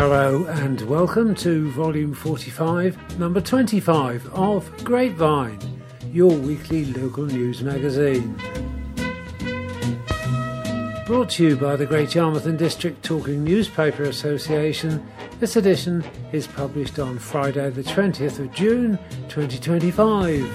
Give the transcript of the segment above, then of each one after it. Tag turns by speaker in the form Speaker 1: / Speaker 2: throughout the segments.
Speaker 1: Hello and welcome to Volume 45, Number 25 of Grapevine, your weekly local news magazine. Brought to you by the Great Yarmouth and District Talking Newspaper Association, this edition is published on Friday the 20th of June 2025.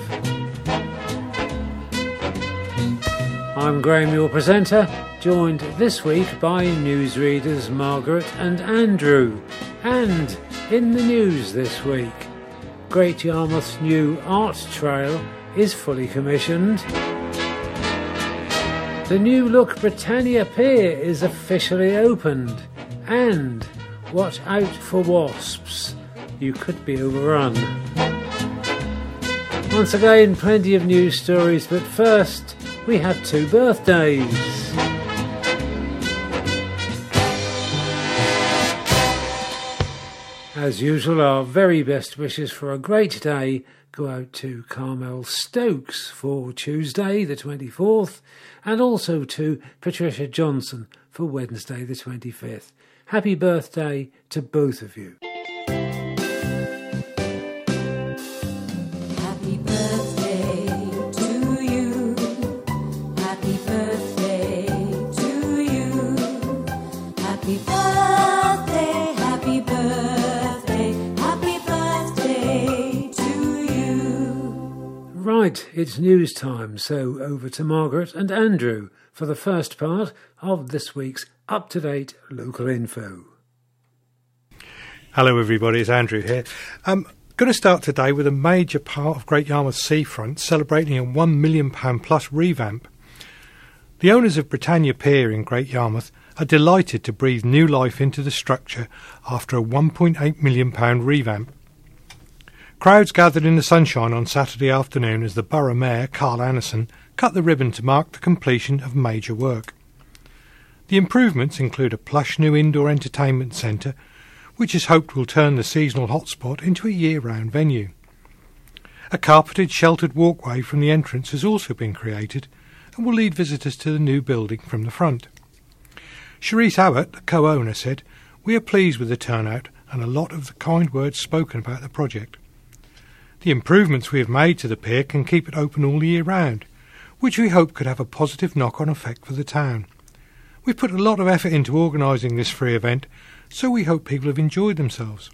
Speaker 1: I'm Graham, your presenter, joined this week by newsreaders Margaret and Andrew. And in the news this week, Great Yarmouth's new art trail is fully commissioned. The new look Britannia Pier is officially opened. And watch out for wasps. You could be overrun. Once again, plenty of news stories, but first we have two birthdays. As usual, our very best wishes for a great day go out to Carmel Stokes for Tuesday the 24th and also to Patricia Johnson for Wednesday the 25th. Happy birthday to both of you.
Speaker 2: Happy birthday to you. Happy birthday to you. Happy birthday, happy birthday, happy birthday to you.
Speaker 1: Right, it's news time, so over to Margaret and Andrew for the first part of this week's up-to-date local info.
Speaker 3: Hello everybody, it's Andrew here. I'm going to start today with a major part of Great Yarmouth Seafront celebrating a £1 million plus revamp. The owners of Britannia Pier in Great Yarmouth are delighted to breathe new life into the structure after a £1.8 million revamp. Crowds gathered in the sunshine on Saturday afternoon as the Borough Mayor, Carl Anderson, cut the ribbon to mark the completion of major work. The improvements include a plush new indoor entertainment centre, which is hoped will turn the seasonal hotspot into a year-round venue. A carpeted sheltered walkway from the entrance has also been created and will lead visitors to the new building from the front. Cherise Abbott, the co-owner, said, "We are pleased with the turnout and a lot of the kind words spoken about the project. The improvements we have made to the pier can keep it open all year round, which we hope could have a positive knock-on effect for the town. We've put a lot of effort into organising this free event, so we hope people have enjoyed themselves."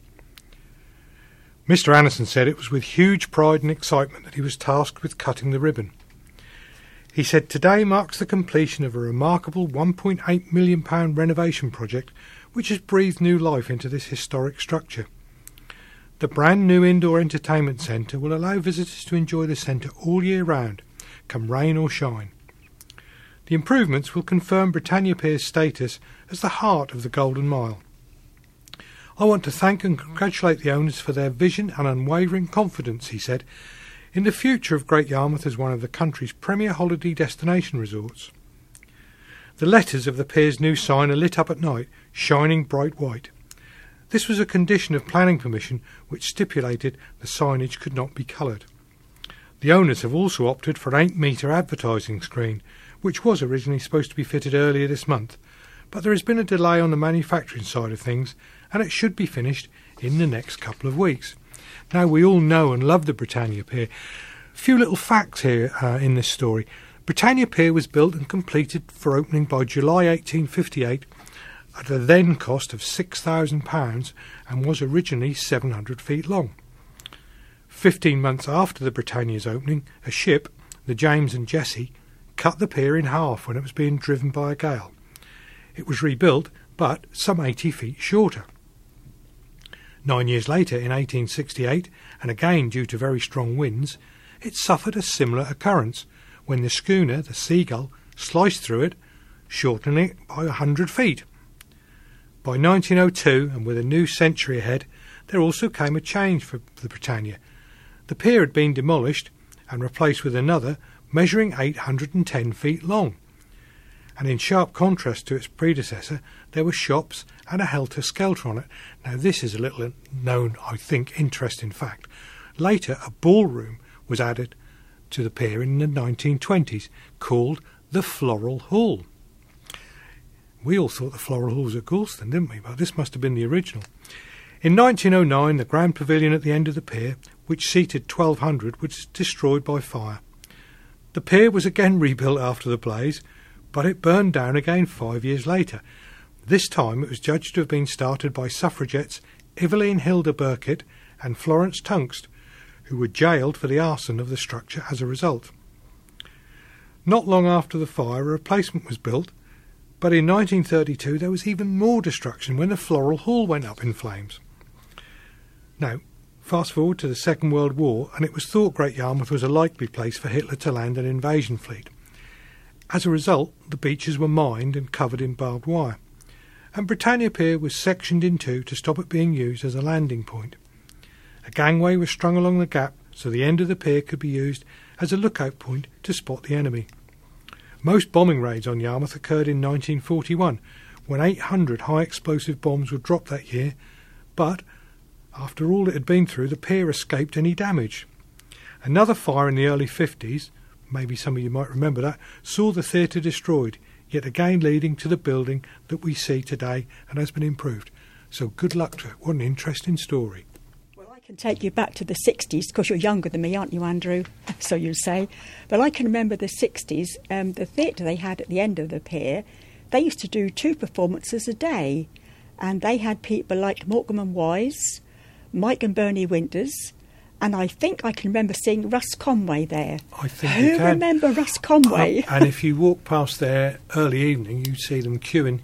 Speaker 3: Mr. Anderson said it was with huge pride and excitement that he was tasked with cutting the ribbon. He said today marks the completion of a remarkable £1.8 million renovation project which has breathed new life into this historic structure. The brand new indoor entertainment centre will allow visitors to enjoy the centre all year round, come rain or shine. The improvements will confirm Britannia Pier's status as the heart of the Golden Mile. "I want to thank and congratulate the owners for their vision and unwavering confidence," he said, "in the future of Great Yarmouth as one of the country's premier holiday destination resorts." The letters of the pier's new sign are lit up at night, shining bright white. This was a condition of planning permission which stipulated the signage could not be coloured. The owners have also opted for an 8-metre advertising screen, which was originally supposed to be fitted earlier this month, but there has been a delay on the manufacturing side of things and it should be finished in the next couple of weeks. Now, we all know and love the Britannia Pier. A few little facts here in this story. Britannia Pier was built and completed for opening by July 1858 at a then cost of £6,000 and was originally 700 feet long. 15 months after the Britannia's opening, a ship, the James and Jessie, cut the pier in half when it was being driven by a gale. It was rebuilt, but some 80 feet shorter. 9 years later, in 1868, and again due to very strong winds, it suffered a similar occurrence when the schooner, the Seagull, sliced through it, shortening it by 100 feet. By 1902, and with a new century ahead, there also came a change for the Britannia. The pier had been demolished and replaced with another measuring 810 feet long. And in sharp contrast to its predecessor, there were shops and a helter-skelter on it. Now, this is a little known, I think, interesting fact. Later, a ballroom was added to the pier in the 1920s, called the Floral Hall. We all thought the Floral Hall was at Goulston, didn't we? But this must have been the original. In 1909, the Grand Pavilion at the end of the pier, which seated 1,200, was destroyed by fire. The pier was again rebuilt after the blaze, but it burned down again 5 years later. This time it was judged to have been started by suffragettes Evelyn Hilda Burkitt and Florence Tungst, who were jailed for the arson of the structure as a result. Not long after the fire, a replacement was built, but in 1932 there was even more destruction when the Floral Hall went up in flames. Now, fast forward to the Second World War, and it was thought Great Yarmouth was a likely place for Hitler to land an invasion fleet. As a result, the beaches were mined and covered in barbed wire, and Britannia Pier was sectioned in two to stop it being used as a landing point. A gangway was strung along the gap so the end of the pier could be used as a lookout point to spot the enemy. Most bombing raids on Yarmouth occurred in 1941, when 800 high-explosive bombs were dropped that year, but after all it had been through, the pier escaped any damage. Another fire in the early 50s, maybe some of you might remember that, saw the theatre destroyed, yet again leading to the building that we see today and has been improved. So good luck to it. What an interesting story.
Speaker 4: Well, I can take you back to the 60s, because you're younger than me, aren't you, Andrew? So you say. But I can remember the 60s, the theatre they had at the end of the pier, they used to do 2 performances a day, and they had people like Morecambe and Wise, Mike and Bernie Winters, and I think I can remember seeing Russ Conway there.
Speaker 3: I think you can.
Speaker 4: Who remember Russ Conway?
Speaker 3: And if you walk past there early evening, you see them queuing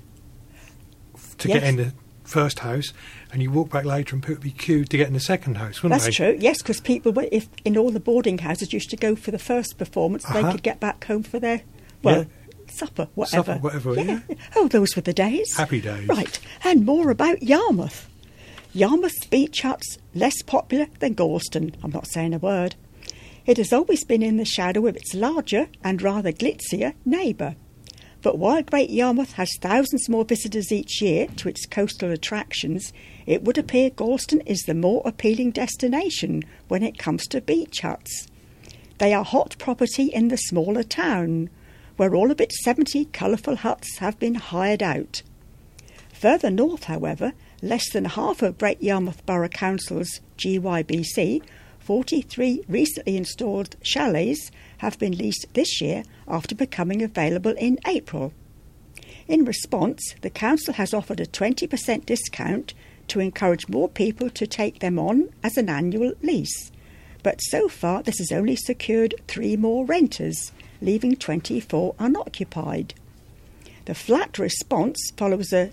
Speaker 3: to get in the first house, and you walk back later and people would be queued to get in the second house, wouldn't they?
Speaker 4: That's true, yes, because people, if in all the boarding houses, used to go for the first performance, they could get back home for their, supper, whatever.
Speaker 3: Yeah.
Speaker 4: Oh, those were the days.
Speaker 3: Happy days.
Speaker 4: Right, and more about Yarmouth. Yarmouth's beach hut's less popular than Gorleston. I'm not saying a word. It has always been in the shadow of its larger and rather glitzier neighbour. But while Great Yarmouth has thousands more visitors each year to its coastal attractions, it would appear Gorleston is the more appealing destination when it comes to beach huts. They are hot property in the smaller town, where all of its 70 colourful huts have been hired out. Further north, however, less than half of Great Yarmouth Borough Council's GYBC, 43 recently installed chalets have been leased this year after becoming available in April. In response, the council has offered a 20% discount to encourage more people to take them on as an annual lease. But so far this has only secured 3 more renters, leaving 24 unoccupied. The flat response follows a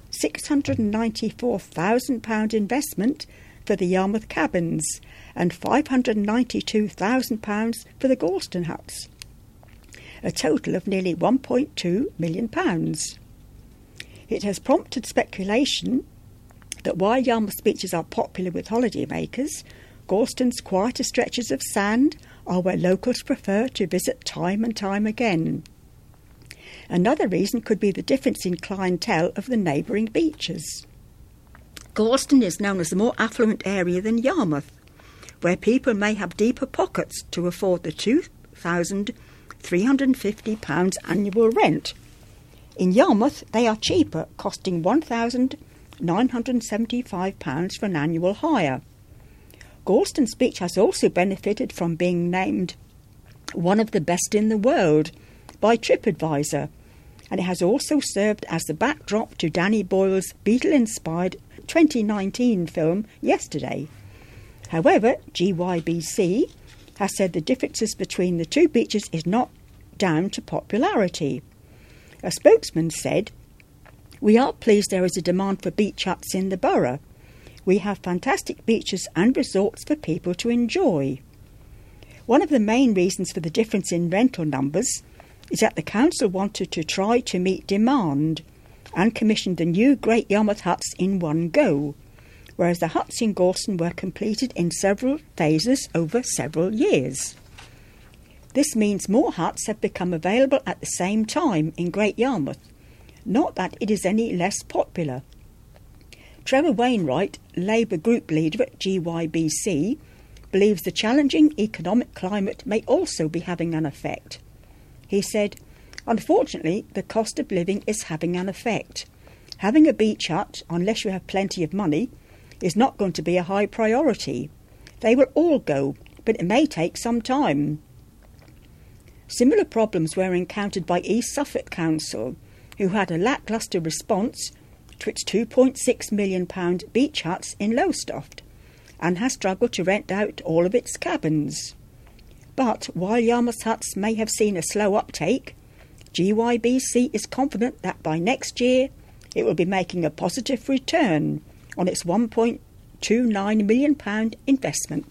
Speaker 4: £694,000 investment for the Yarmouth cabins and £592,000 for the Gorleston huts, a total of nearly £1.2 million. It has prompted speculation that while Yarmouth's beaches are popular with holidaymakers, Gorleston's quieter stretches of sand are where locals prefer to visit time and time again. Another reason could be the difference in clientele of the neighbouring beaches. Gorleston is known as a more affluent area than Yarmouth, where people may have deeper pockets to afford the £2,350 annual rent. In Yarmouth, they are cheaper, costing £1,975 for an annual hire. Gorleston's beach has also benefited from being named one of the best in the world by TripAdvisor, and it has also served as the backdrop to Danny Boyle's Beatle-inspired 2019 film Yesterday. However, GYBC has said the differences between the two beaches is not down to popularity. A spokesman said, "We are pleased there is a demand for beach huts in the borough. We have fantastic beaches and resorts for people to enjoy." One of the main reasons for the difference in rental numbers is that the council wanted to try to meet demand and commissioned the new Great Yarmouth huts in one go, whereas the huts in Gorleston were completed in several phases over several years. This means more huts have become available at the same time in Great Yarmouth, not that it is any less popular. Trevor Wainwright, Labour group leader at GYBC, believes the challenging economic climate may also be having an effect. He said, "Unfortunately, the cost of living is having an effect. Having a beach hut, unless you have plenty of money, is not going to be a high priority. They will all go, but it may take some time. Similar problems were encountered by East Suffolk Council, who had a lacklustre response to its £2.6 million beach huts in Lowestoft, and has struggled to rent out all of its cabins. But while Yarmouth huts may have seen a slow uptake, GYBC is confident that by next year it will be making a positive return on its £1.29 million investment.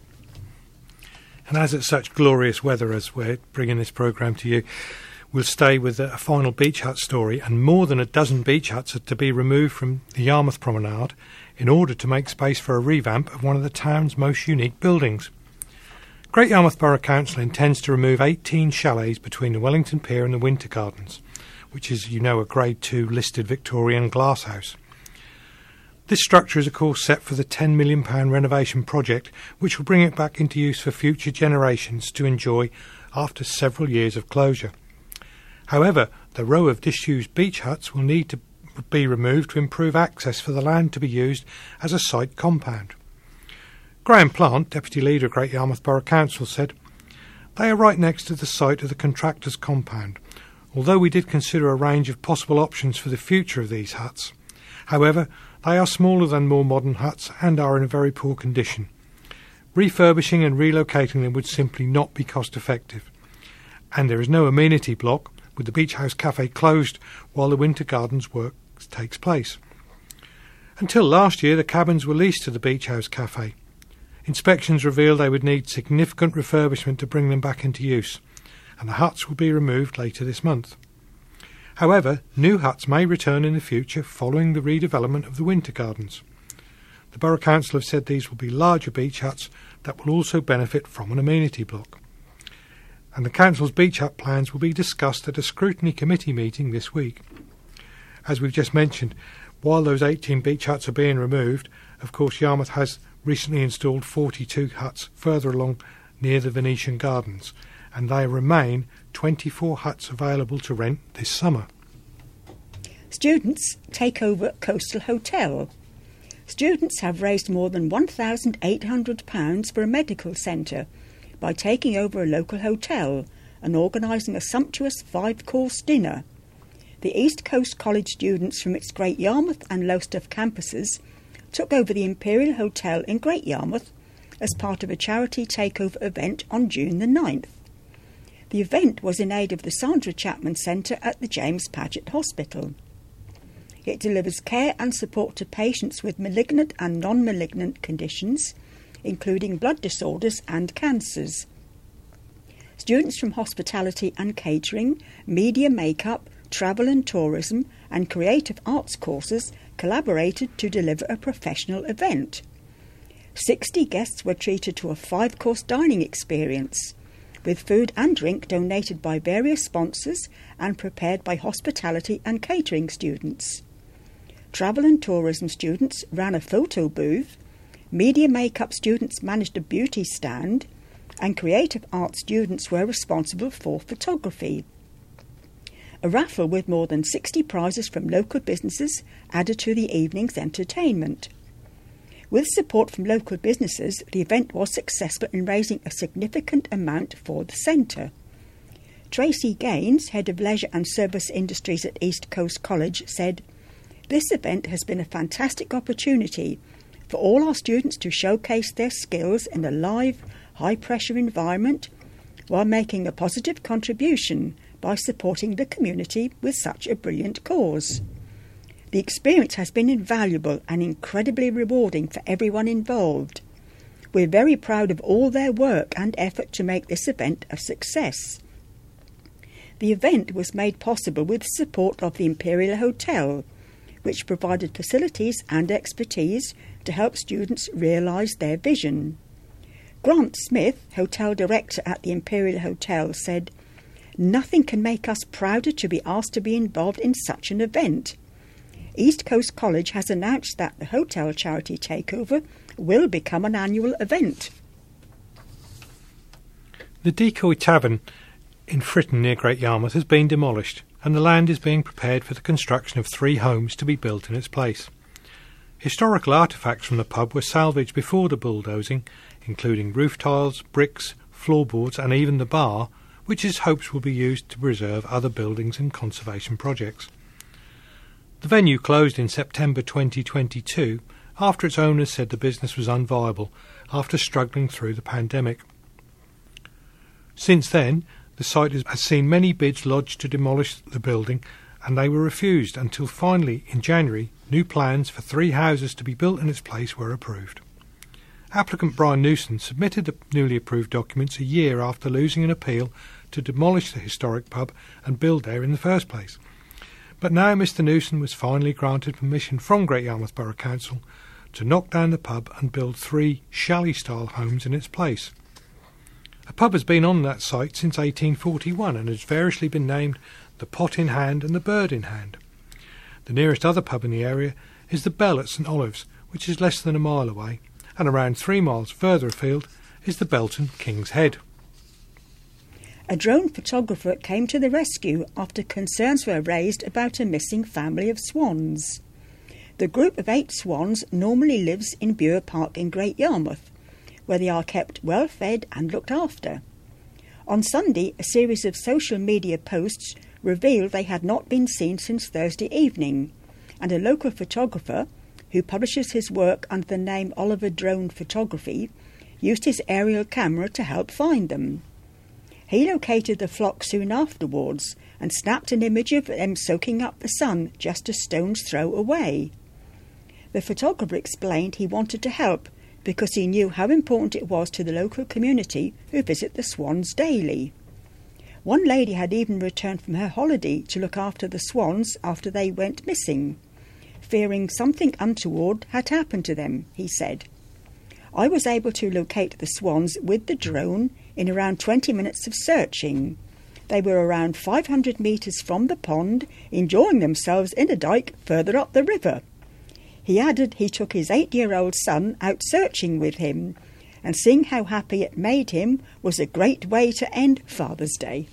Speaker 3: And as it's such glorious weather as we're bringing this programme to you, we'll stay with a final beach hut story, and more than a dozen beach huts are to be removed from the Yarmouth Promenade in order to make space for a revamp of one of the town's most unique buildings. Great Yarmouth Borough Council intends to remove 18 chalets between the Wellington Pier and the Winter Gardens, which is, you know, a Grade 2 listed Victorian glasshouse. This structure is of course set for the £10 million renovation project, which will bring it back into use for future generations to enjoy after several years of closure. However, the row of disused beach huts will need to be removed to improve access for the land to be used as a site compound. Graham Plant, Deputy Leader of Great Yarmouth Borough Council, said, "They are right next to the site of the contractor's compound, although we did consider a range of possible options for the future of these huts. However, they are smaller than more modern huts and are in a very poor condition. Refurbishing and relocating them would simply not be cost effective. And there is no amenity block, with the Beach House Cafe closed while the Winter Gardens work takes place. Until last year, the cabins were leased to the Beach House Cafe. Inspections revealed they would need significant refurbishment to bring them back into use, and the huts will be removed later this month. However, new huts may return in the future following the redevelopment of the Winter Gardens. The Borough Council have said these will be larger beach huts that will also benefit from an amenity block. And the Council's beach hut plans will be discussed at a scrutiny committee meeting this week. As we've just mentioned, while those 18 beach huts are being removed, of course Yarmouth has recently installed 42 huts further along near the Venetian Gardens, and there remain 24 huts available to rent this summer.
Speaker 4: Students take over Coastal Hotel. Students have raised more than £1,800 for a medical centre by taking over a local hotel and organising a sumptuous 5-course dinner. The East Coast College students from its Great Yarmouth and Lowestoft campuses took over the Imperial Hotel in Great Yarmouth as part of a charity takeover event on June the 9th. The event was in aid of the Sandra Chapman Centre at the James Paget Hospital. It delivers care and support to patients with malignant and non-malignant conditions, including blood disorders and cancers. Students from hospitality and catering, media makeup, travel and tourism, and creative arts courses collaborated to deliver a professional event. 60 guests were treated to a 5-course dining experience, with food and drink donated by various sponsors and prepared by hospitality and catering students. Travel and tourism students ran a photo booth, media makeup students managed a beauty stand, and creative arts students were responsible for photography. A raffle with more than 60 prizes from local businesses added to the evening's entertainment. With support from local businesses, the event was successful in raising a significant amount for the centre. Tracy Gaines, Head of Leisure and Service Industries at East Coast College, said, "This event has been a fantastic opportunity for all our students to showcase their skills in a live, high-pressure environment while making a positive contribution by supporting the community with such a brilliant cause. The experience has been invaluable and incredibly rewarding for everyone involved. We're very proud of all their work and effort to make this event a success." The event was made possible with support of the Imperial Hotel, which provided facilities and expertise to help students realise their vision. Grant Smith, Hotel Director at the Imperial Hotel, said, "Nothing can make us prouder to be asked to be involved in such an event. East Coast College has announced that the hotel charity takeover will become an annual event."
Speaker 3: The Decoy Tavern in Fritton near Great Yarmouth has been demolished, and the land is being prepared for the construction of 3 homes to be built in its place. Historical artefacts from the pub were salvaged before the bulldozing, including roof tiles, bricks, floorboards and even the bar, which is hoped will be used to preserve other buildings and conservation projects. The venue closed in September 2022 after its owners said the business was unviable after struggling through the pandemic. Since then, the site has seen many bids lodged to demolish the building, and they were refused until finally, in January, new plans for 3 houses to be built in its place were approved. Applicant Brian Newson submitted the newly approved documents a year after losing an appeal to demolish the historic pub and build there in the first place. But now Mr Newson was finally granted permission from Great Yarmouth Borough Council to knock down the pub and build 3 chalet-style homes in its place. A pub has been on that site since 1841 and has variously been named the Pot in Hand and the Bird in Hand. The nearest other pub in the area is the Bell at St Olave's, which is less than a mile away, and around 3 miles further afield is the Belton King's Head.
Speaker 4: A drone photographer came to the rescue after concerns were raised about a missing family of swans. The group of 8 swans normally lives in Bure Park in Great Yarmouth, where they are kept well fed and looked after. On Sunday, a series of social media posts revealed they had not been seen since Thursday evening, and a local photographer, who publishes his work under the name Oliver Drone Photography, used his aerial camera to help find them. He located the flock soon afterwards and snapped an image of them soaking up the sun just a stone's throw away. The photographer explained he wanted to help because he knew how important it was to the local community who visit the swans daily. One lady had even returned from her holiday to look after the swans after they went missing, fearing something untoward had happened to them, he said. I was able to locate the swans with the drone in around 20 minutes of searching. They were around 500 metres from the pond, enjoying themselves in a dike further up the river. He added he took his 8-year-old son out searching with him, and seeing how happy it made him was a great way to end Father's Day.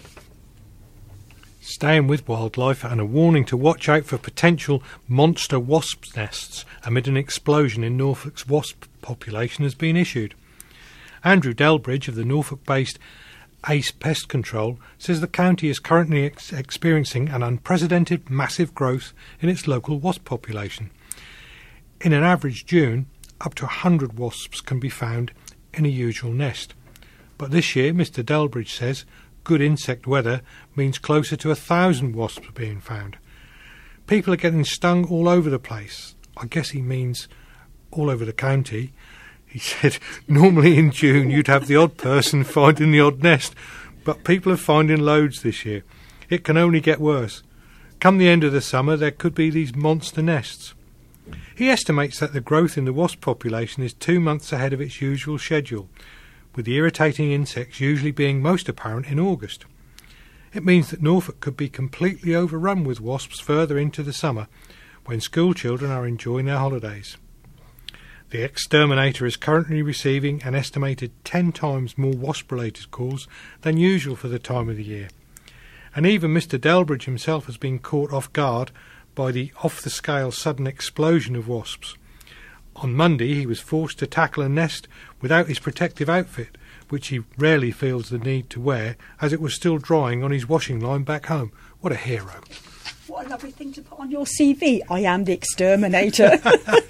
Speaker 3: Staying with wildlife, and a warning to watch out for potential monster wasp nests amid an explosion in Norfolk's wasp population has been issued. Andrew Delbridge of the Norfolk-based ACE Pest Control says the county is currently experiencing an unprecedented massive growth in its local wasp population. In an average June, up to 100 wasps can be found in a usual nest. But this year, Mr Delbridge says, good insect weather means closer to 1,000 wasps are being found. People are getting stung all over the place. I guess he means all over the county. He said, normally in June you'd have the odd person finding the odd nest, but people are finding loads this year. It can only get worse. Come the end of the summer, there could be these monster nests. He estimates that the growth in the wasp population is 2 months ahead of its usual schedule, with the irritating insects usually being most apparent in August. It means that Norfolk could be completely overrun with wasps further into the summer, when school children are enjoying their holidays. The exterminator is currently receiving an estimated 10 times more wasp-related calls than usual for the time of the year. And even Mr Delbridge himself has been caught off guard by the off-the-scale sudden explosion of wasps. On Monday he was forced to tackle a nest without his protective outfit, which he rarely feels the need to wear, as it was still drying on his washing line back home. What a hero.
Speaker 4: What a lovely thing to put on your CV. I am the exterminator.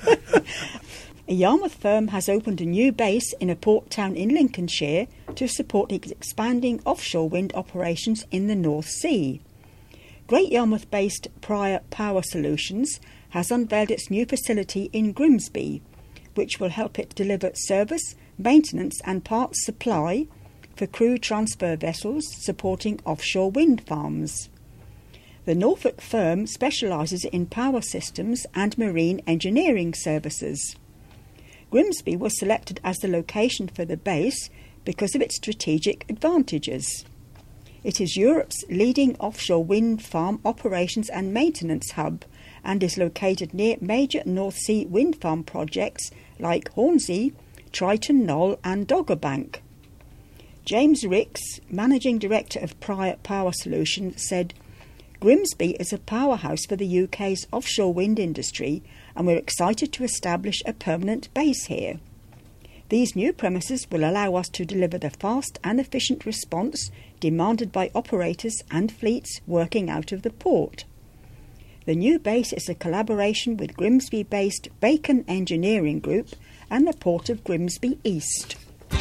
Speaker 4: A Yarmouth firm has opened a new base in a port town in Lincolnshire to support its expanding offshore wind operations in the North Sea. Great Yarmouth-based Prior Power Solutions has unveiled its new facility in Grimsby, which will help it deliver service, maintenance and parts supply for crew transfer vessels supporting offshore wind farms. The Norfolk firm specialises in power systems and marine engineering services. Grimsby was selected as the location for the base because of its strategic advantages. It is Europe's leading offshore wind farm operations and maintenance hub and is located near major North Sea wind farm projects like Hornsea, Triton Knoll and Doggerbank. James Ricks, Managing Director of Prior Power Solutions, said, Grimsby is a powerhouse for the UK's offshore wind industry, and we're excited to establish a permanent base here. These new premises will allow us to deliver the fast and efficient response demanded by operators and fleets working out of the port. The new base is a collaboration with Grimsby-based Bacon Engineering Group and the Port of Grimsby East.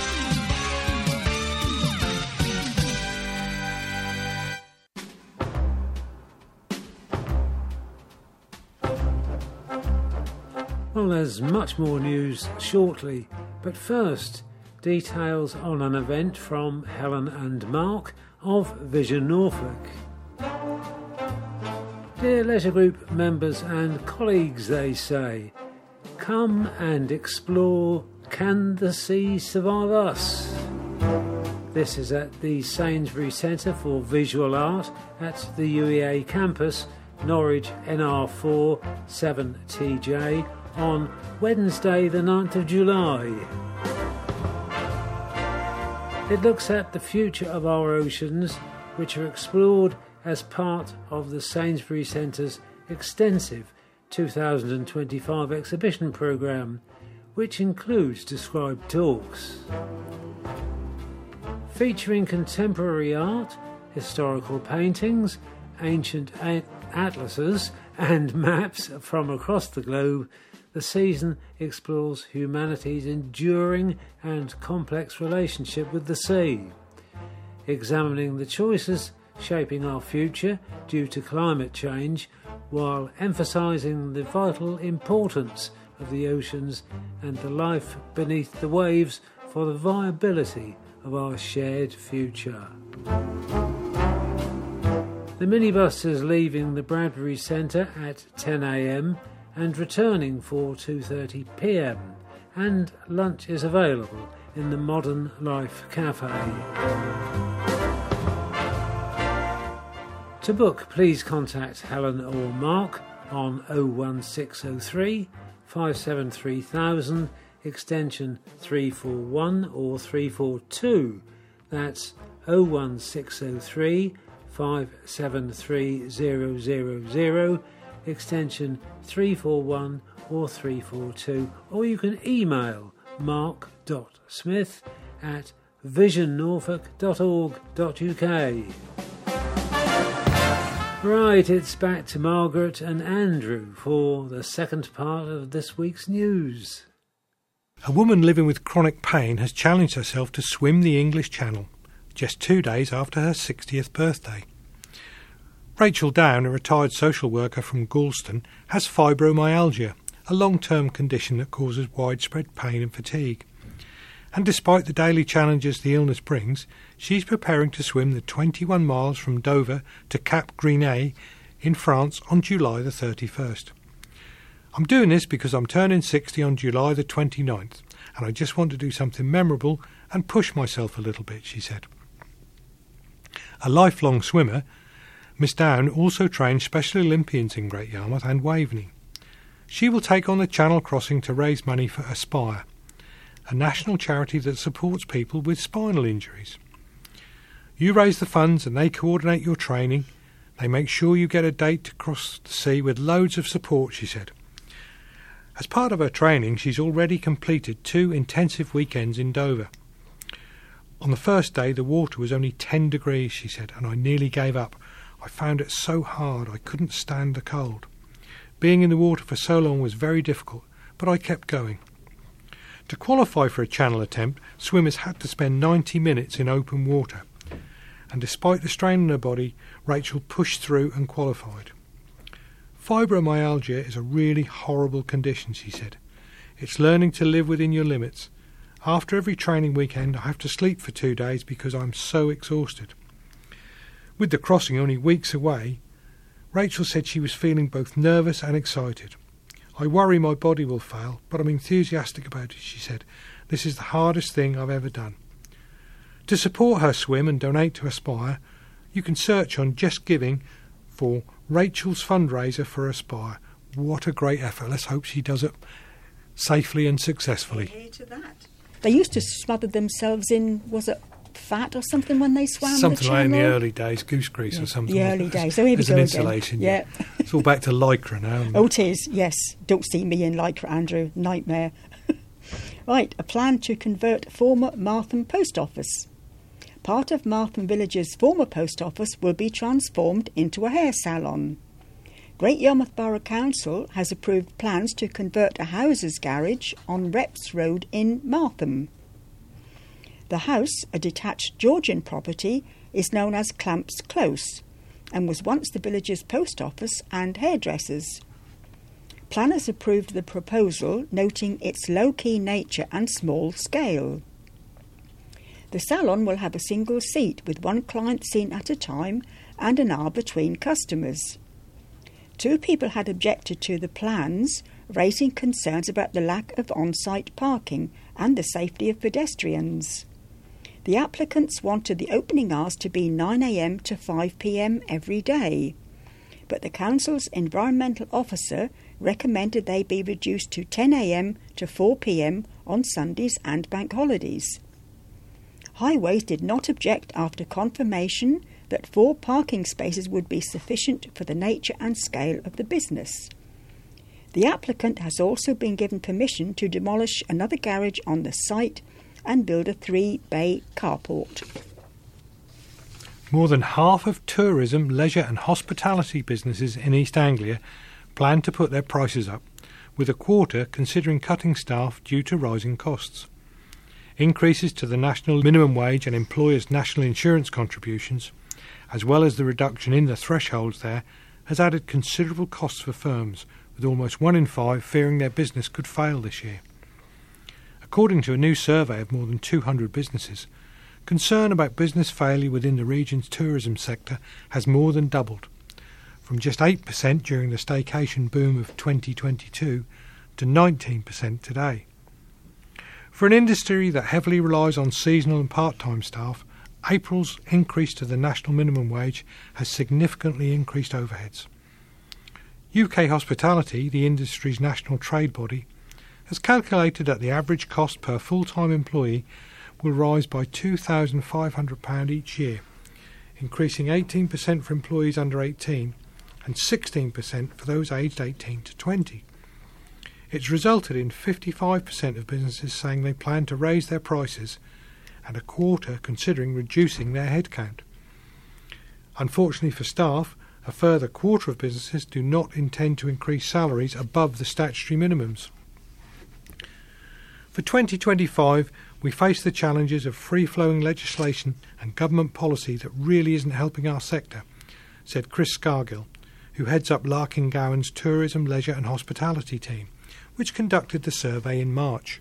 Speaker 1: Well, there's much more news shortly, but first, details on an event from Helen and Mark of Vision Norfolk. Dear Leisure Group members and colleagues, they say, come and explore Can the Sea Survive Us? This is at the Sainsbury Centre for Visual Art at the UEA campus, Norwich NR4 7TJ, on Wednesday the 9th of July. It looks at the future of our oceans, which are explored as part of the Sainsbury Centre's extensive 2025 exhibition programme, which includes described talks. Featuring contemporary art, historical paintings, ancient atlases and maps from across the globe, the season explores humanity's enduring and complex relationship with the sea, examining the choices shaping our future due to climate change, while emphasising the vital importance of the oceans and the life beneath the waves for the viability of our shared future. The minibus is leaving the Bradbury Centre at 10 a.m. and returning for 2:30 p.m, and lunch is available in the Modern Life Cafe. To book, please contact Helen or Mark on 01603 573000, extension 341 or 342. That's 01603 573000, extension 341 or 342, or you can email mark.smith@visionnorfolk.org.uk. Right, it's back to Margaret and Andrew for the second part of this week's news.
Speaker 3: A woman living with chronic pain has challenged herself to swim the English Channel, just 2 days after her 60th birthday. Rachel Down, a retired social worker from Galston, has fibromyalgia, a long-term condition that causes widespread pain and fatigue. And despite the daily challenges the illness brings, she's preparing to swim the 21 miles from Dover to Cap Gris-Nez in France on July the 31st. I'm doing this because I'm turning 60 on July the 29th, and I just want to do something memorable and push myself a little bit, she said. A lifelong swimmer, Miss Down also trains Special Olympians in Great Yarmouth and Waveney. She will take on the Channel crossing to raise money for Aspire, a national charity that supports people with spinal injuries. You raise the funds and they coordinate your training. They make sure you get a date to cross the sea with loads of support, she said. As part of her training, she's already completed 2 intensive weekends in Dover. On the first day, the water was only 10 degrees, she said, and I nearly gave up. I found it so hard I couldn't stand the cold. Being in the water for so long was very difficult, but I kept going. To qualify for a Channel attempt, swimmers had to spend 90 minutes in open water. And despite the strain on her body, Rachel pushed through and qualified. Fibromyalgia is a really horrible condition, she said. It's learning to live within your limits. After every training weekend, I have to sleep for 2 days because I'm so exhausted. With the crossing only weeks away, Rachel said she was feeling both nervous and excited. I worry my body will fail, but I'm enthusiastic about it, she said. This is the hardest thing I've ever done. To support her swim and donate to Aspire, you can search on Just Giving for Rachel's fundraiser for Aspire. What a great effort. Let's hope she does it safely and successfully.
Speaker 4: Hear to that. They used to smother themselves in, was it fat or something when they swam
Speaker 3: Something
Speaker 4: the
Speaker 3: like in the
Speaker 4: channel?
Speaker 3: early days, goose grease or something.
Speaker 4: The early days. So here we
Speaker 3: As
Speaker 4: go
Speaker 3: an
Speaker 4: again.
Speaker 3: insulation.
Speaker 4: Yeah.
Speaker 3: It's all back to Lycra now.
Speaker 4: Oh, it is, yes. Don't see me in Lycra, Andrew. Nightmare. Right, a plan to convert former Martham Post Office. Part of Martham Village's former post office will be transformed into a hair salon. Great Yarmouth Borough Council has approved plans to convert a houses garage on Reps Road in Martham. The house, a detached Georgian property, is known as Clamps Close and was once the village's post office and hairdressers. Planners approved the proposal, noting its low-key nature and small scale. The salon will have a single seat with one client seen at a time and an hour between customers. 2 people had objected to the plans, raising concerns about the lack of on-site parking and the safety of pedestrians. The applicants wanted the opening hours to be 9 a.m. to 5 p.m. every day, but the council's environmental officer recommended they be reduced to 10 a.m. to 4 p.m. on Sundays and bank holidays. Highways did not object after confirmation that 4 parking spaces would be sufficient for the nature and scale of the business. The applicant has also been given permission to demolish another garage on the site and build a 3-bay carport.
Speaker 3: More than half of tourism, leisure and hospitality businesses in East Anglia plan to put their prices up, with a quarter considering cutting staff due to rising costs. Increases to the national minimum wage and employers' national insurance contributions, as well as the reduction in the thresholds there, has added considerable costs for firms, with almost 1 in 5 fearing their business could fail this year. According to a new survey of more than 200 businesses, concern about business failure within the region's tourism sector has more than doubled, from just 8% during the staycation boom of 2022 to 19% today. For an industry that heavily relies on seasonal and part-time staff, April's increase to the national minimum wage has significantly increased overheads. UK Hospitality, the industry's national trade body, has calculated that the average cost per full-time employee will rise by £2,500 each year, increasing 18% for employees under 18 and 16% for those aged 18 to 20. It's resulted in 55% of businesses saying they plan to raise their prices and a quarter considering reducing their headcount. Unfortunately for staff, a further quarter of businesses do not intend to increase salaries above the statutory minimums. For 2025, we face the challenges of free-flowing legislation and government policy that really isn't helping our sector, said Chris Scargill, who heads up Larkin Gowan's Tourism, Leisure and Hospitality team, which conducted the survey in March.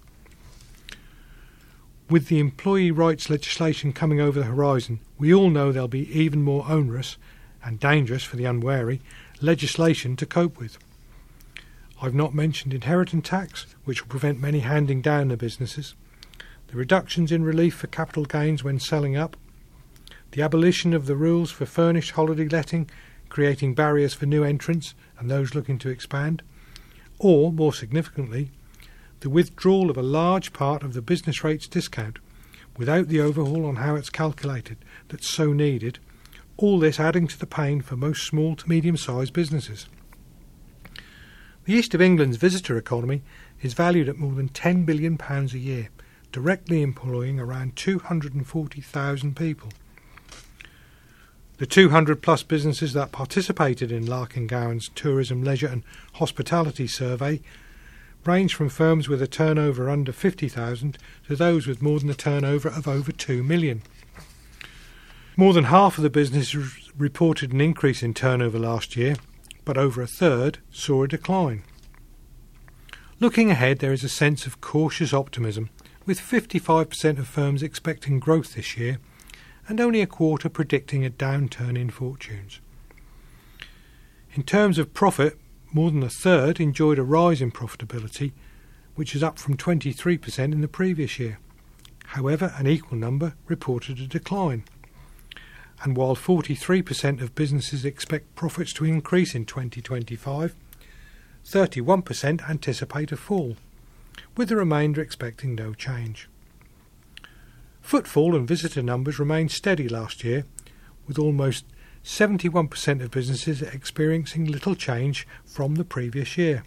Speaker 3: With the employee rights legislation coming over the horizon, we all know there'll be even more onerous and dangerous for the unwary legislation to cope with. I've not mentioned inheritance tax, which will prevent many handing down their businesses, the reductions in relief for capital gains when selling up, the abolition of the rules for furnished holiday letting, creating barriers for new entrants and those looking to expand, or, more significantly, the withdrawal of a large part of the business rates discount without the overhaul on how it's calculated that's so needed, all this adding to the pain for most small to medium-sized businesses. The East of England's visitor economy is valued at more than £10 billion a year, directly employing around 240,000 people. The 200-plus businesses that participated in Larkin Gowan's Tourism, Leisure and Hospitality survey range from firms with a turnover under 50,000 to those with more than a turnover of over 2 million. More than half of the businesses reported an increase in turnover last year, but over a third saw a decline. Looking ahead, there is a sense of cautious optimism, with 55% of firms expecting growth this year and only a quarter predicting a downturn in fortunes. In terms of profit, more than a third enjoyed a rise in profitability, which is up from 23% in the previous year. However, an equal number reported a decline. And while 43% of businesses expect profits to increase in 2025, 31% anticipate a fall, with the remainder expecting no change. Footfall and visitor numbers remained steady last year, with almost 71% of businesses experiencing little change from the previous year.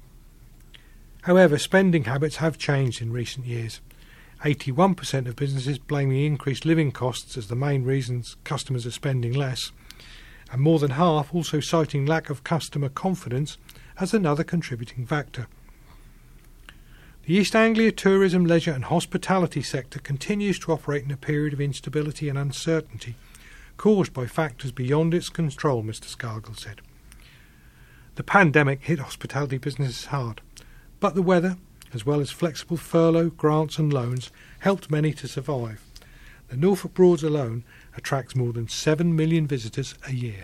Speaker 3: However, spending habits have changed in recent years. 81% of businesses blaming increased living costs as the main reasons customers are spending less, and more than half also citing lack of customer confidence as another contributing factor. The East Anglia tourism, leisure and hospitality sector continues to operate in a period of instability and uncertainty, caused by factors beyond its control, Mr. Scargill said. The pandemic hit hospitality businesses hard, but the weather, as well as flexible furlough, grants and loans, helped many to survive. The Norfolk Broads alone attracts more than 7 million visitors a year.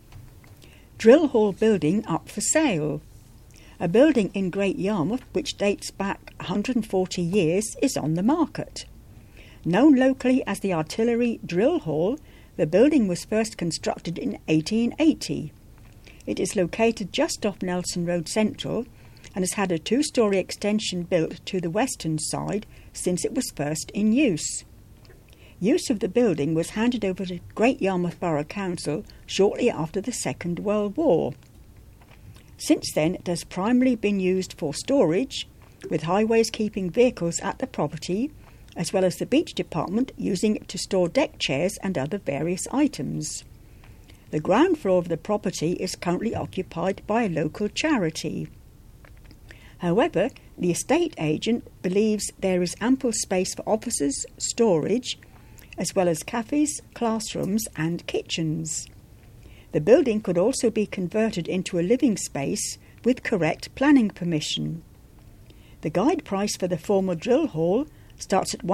Speaker 4: Drill Hall building up for sale. A building in Great Yarmouth which dates back 140 years is on the market. Known locally as the Artillery Drill Hall, the building was first constructed in 1880. It is located just off Nelson Road Central and has had a 2-storey extension built to the western side since it was first in use. Use of the building was handed over to Great Yarmouth Borough Council shortly after the Second World War. Since then, it has primarily been used for storage, with highways keeping vehicles at the property, as well as the beach department using it to store deck chairs and other various items. The ground floor of the property is currently occupied by a local charity. However, the estate agent believes there is ample space for offices, storage, as well as cafes, classrooms and kitchens. The building could also be converted into a living space with correct planning permission. The guide price for the former drill hall starts at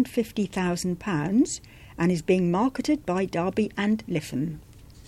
Speaker 4: £150,000 and is being marketed by Derby and Liffin.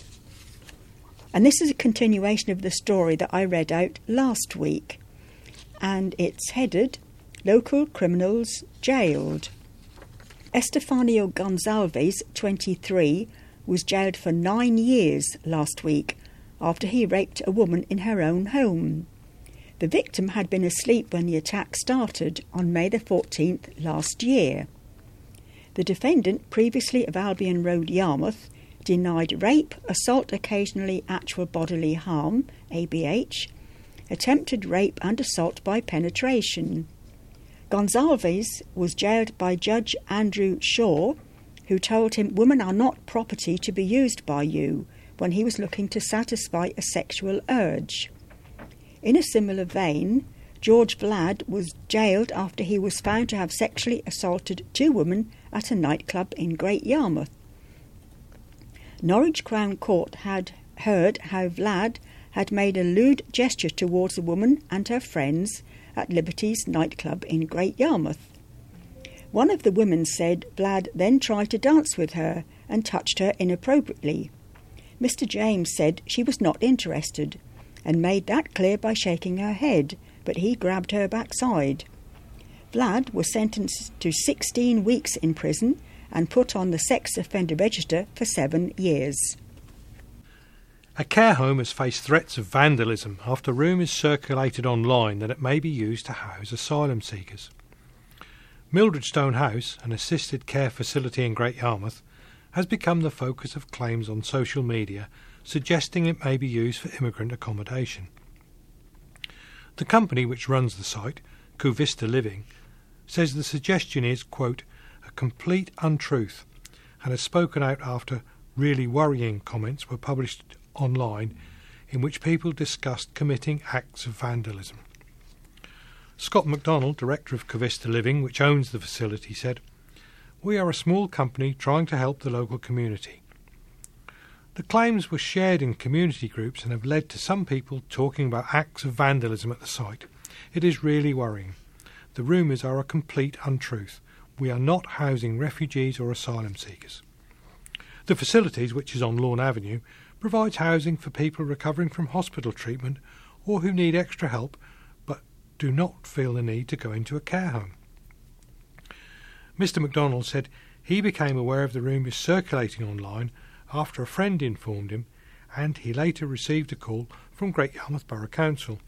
Speaker 4: And this is a continuation of the story that I read out last week, and it's headed Local Criminals Jailed. Estefanio Gonzalez, 23, was jailed for 9 years last week after he raped a woman in her own home. The victim had been asleep when the attack started on May the 14th last year. The defendant, previously of Albion Road, Yarmouth, denied rape, assault occasionally actual bodily harm, ABH, attempted rape and assault by penetration. Gonzalez was jailed by Judge Andrew Shaw, who told him women are not property to be used by you, when he was looking to satisfy a sexual urge. In a similar vein, George Vlad was jailed after he was found to have sexually assaulted 2 women at a nightclub in Great Yarmouth. Norwich Crown Court had heard how Vlad had made a lewd gesture towards a woman and her friends at Liberty's nightclub in Great Yarmouth. One of the women said Vlad then tried to dance with her and touched her inappropriately. Mr. James said she was not interested and made that clear by shaking her head, but he grabbed her backside. Vlad was sentenced to 16 weeks in prison and put on the sex offender register for 7 years.
Speaker 3: A care home has faced threats of vandalism after rumours circulated online that it may be used to house asylum seekers. Mildredstone House, an assisted care facility in Great Yarmouth, has become the focus of claims on social media suggesting it may be used for immigrant accommodation. The company which runs the site, Cuvista Living, says the suggestion is, quote, a complete untruth, and has spoken out after really worrying comments were published online in which people discussed committing acts of vandalism. Scott MacDonald, director of Cuvista Living, which owns the facility, said, "We are a small company trying to help the local community. The claims were shared in community groups and have led to some people talking about acts of vandalism at the site. It is really worrying. The rumours are a complete untruth. We are not housing refugees or asylum seekers." The facilities, which is on Lawn Avenue, provides housing for people recovering from hospital treatment or who need extra help but do not feel the need to go into a care home. Mr. MacDonald said he became aware of the rumours circulating online after a friend informed him, and he later received a call from Great Yarmouth Borough Council.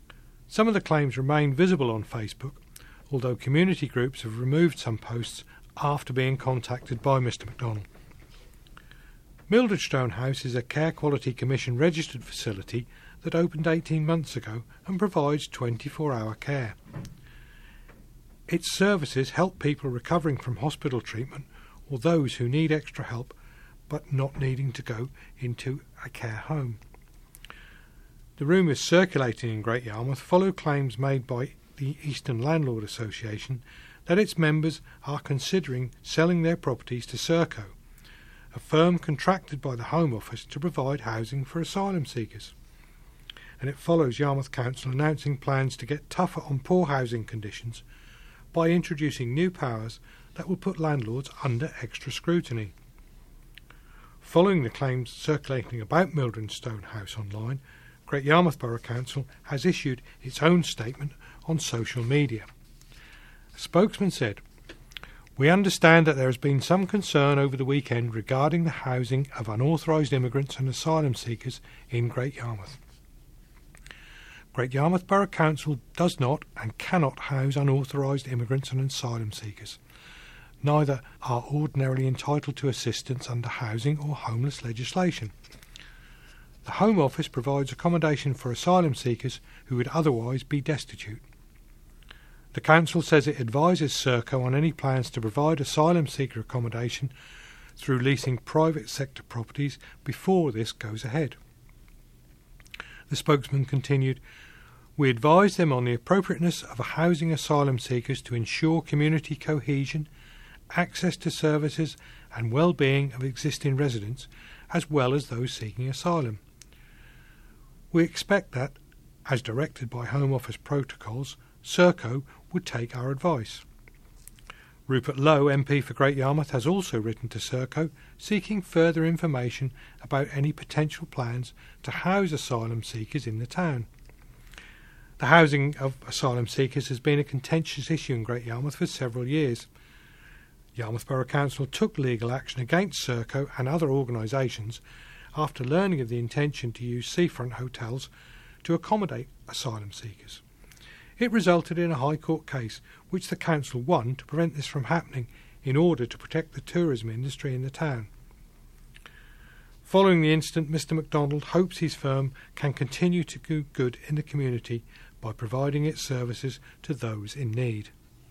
Speaker 3: Some of the claims remain visible on Facebook, although community groups have removed some posts after being contacted by Mr McDonald. Mildredstone House is a Care Quality Commission registered facility that opened 18 months ago and provides 24-hour care. Its services help people recovering from hospital treatment or those who need extra help but not needing to go into a care home. The rumours circulating in Great Yarmouth follow claims made by the Eastern Landlord Association that its members are considering selling their properties to Serco, a firm contracted by the Home Office to provide housing for asylum seekers. And it follows Yarmouth Council announcing plans to get tougher on poor housing conditions by introducing new powers that will put landlords under extra scrutiny. Following the claims circulating about Mildredstone House online, Great Yarmouth Borough Council has issued its own statement on social media. A spokesman said, "We understand that there has been some concern over the weekend regarding the housing of unauthorised immigrants and asylum seekers in Great Yarmouth. Great Yarmouth Borough Council does not and cannot house unauthorised immigrants and asylum seekers. Neither are ordinarily entitled to assistance under housing or homeless legislation. The Home Office provides accommodation for asylum seekers who would otherwise be destitute. The Council says it advises Serco on any plans to provide asylum seeker accommodation through leasing private sector properties before this goes ahead." The spokesman continued, "We advise them on the appropriateness of housing asylum seekers to ensure community cohesion, access to services and well-being of existing residents, as well as those seeking asylum. We expect that, as directed by Home Office protocols, Serco would take our advice." Rupert Lowe, MP for Great Yarmouth, has also written to Serco seeking further information about any potential plans to house asylum seekers in the town. The housing of asylum seekers has been a contentious issue in Great Yarmouth for several years. Yarmouth Borough Council took legal action against Serco and other organisations after learning of the intention to use seafront hotels to accommodate asylum seekers. It resulted in a High Court case which the Council won to prevent this from happening in order to protect the tourism industry in the town. Following the incident, Mr McDonald hopes his firm can continue to do good in the community by providing its services to those in need.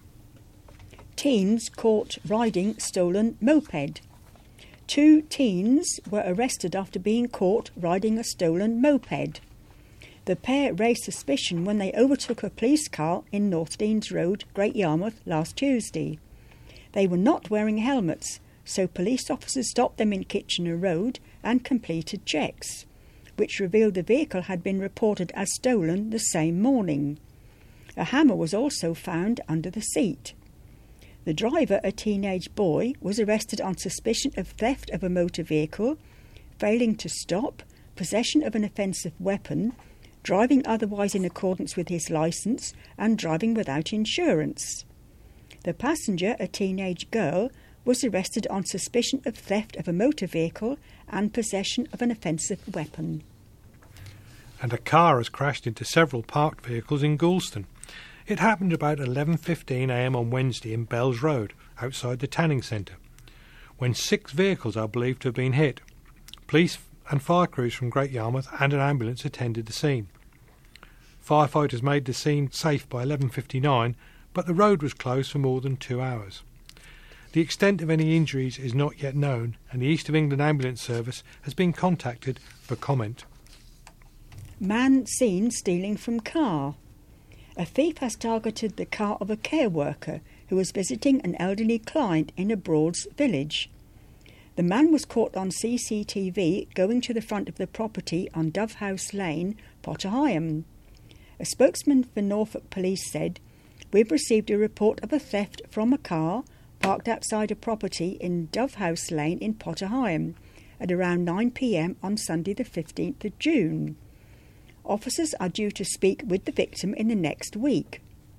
Speaker 4: Teens caught riding stolen moped. 2 teens were arrested after being caught riding a stolen moped. The pair raised suspicion when they overtook a police car in North Deans Road, Great Yarmouth, last Tuesday. They were not wearing helmets, so police officers stopped them in Kitchener Road and completed checks, which revealed the vehicle had been reported as stolen the same morning. A hammer was also found under the seat. The driver, a teenage boy, was arrested on suspicion of theft of a motor vehicle, failing to stop, possession of an offensive weapon, driving otherwise in accordance with his licence, and driving without insurance. The passenger, a teenage girl, was arrested on suspicion of theft of a motor vehicle and possession of an offensive weapon.
Speaker 3: And a car has crashed into several parked vehicles in Goulston. It happened about 11:15 a.m. on Wednesday in Bells Road, outside the Tanning Centre, when 6 vehicles are believed to have been hit. Police and fire crews from Great Yarmouth and an ambulance attended the scene. Firefighters made the scene safe by 11:59, but the road was closed for more than 2 hours. The extent of any injuries is not yet known, and the East of England Ambulance Service has been contacted for comment.
Speaker 4: Man seen stealing from car. A thief has targeted the car of a care worker who was visiting an elderly client in a Broads village. The man was caught on CCTV going to the front of the property on Dovehouse Lane, Potter Heigham. A spokesman for Norfolk Police said, "We've received a report of a theft from a car parked outside a property in Dovehouse Lane in Potter Heigham at around 9 p.m. on Sunday the 15th of June. Officers are due to speak with the victim in the next week."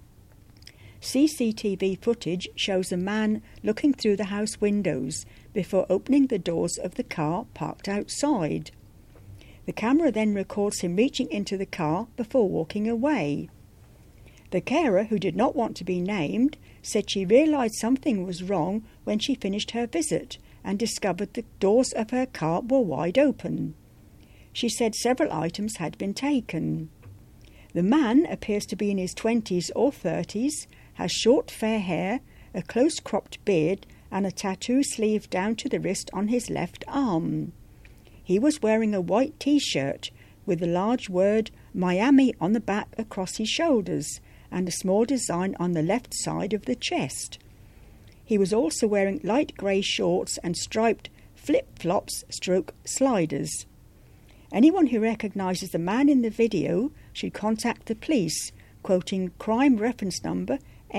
Speaker 4: CCTV footage shows a man looking through the house windows before opening the doors of the car parked outside. The camera then records him reaching into the car before walking away. The carer, who did not want to be named, said she realised something was wrong when she finished her visit and discovered the doors of her car were wide open. She said several items had been taken. The man appears to be in his 20s or 30s, has short fair hair, a close-cropped beard and a tattoo sleeve down to the wrist on his left arm. He was wearing a white T-shirt with the large word Miami on the back across his shoulders and a small design on the left side of the chest. He was also wearing light grey shorts and striped flip-flops/sliders. Anyone who recognises the man in the video should contact the police, quoting crime reference number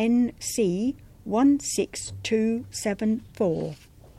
Speaker 4: NC16274.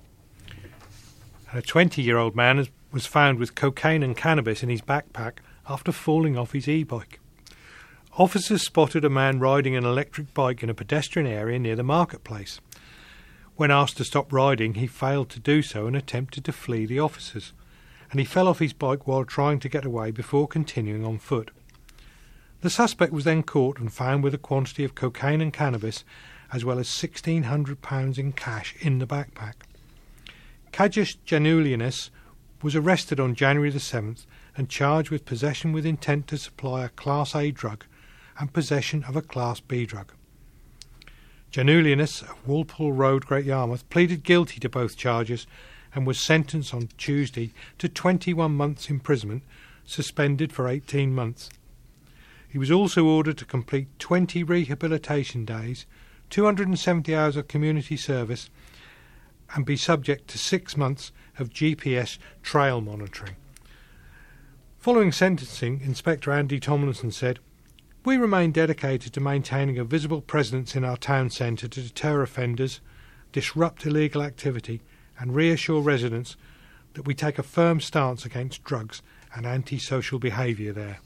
Speaker 3: A 20-year-old man was found with cocaine and cannabis in his backpack after falling off his e-bike. Officers spotted a man riding an electric bike in a pedestrian area near the marketplace. When asked to stop riding, he failed to do so and attempted to flee the officers, and he fell off his bike while trying to get away before continuing on foot. The suspect was then caught and found with a quantity of cocaine and cannabis, as well as £1,600 in cash in the backpack. Kajus Janulianis was arrested on January the 7th and charged with possession with intent to supply a Class A drug and possession of a Class B drug. Janulianis of Walpole Road, Great Yarmouth, pleaded guilty to both charges and was sentenced on Tuesday to 21 months imprisonment, suspended for 18 months. He was also ordered to complete 20 rehabilitation days, 270 hours of community service, and be subject to 6 months of GPS trail monitoring. Following sentencing, Inspector Andy Tomlinson said, "We remain dedicated to maintaining a visible presence in our town centre to deter offenders, disrupt illegal activity and reassure residents that we take a firm stance against drugs and antisocial behaviour there."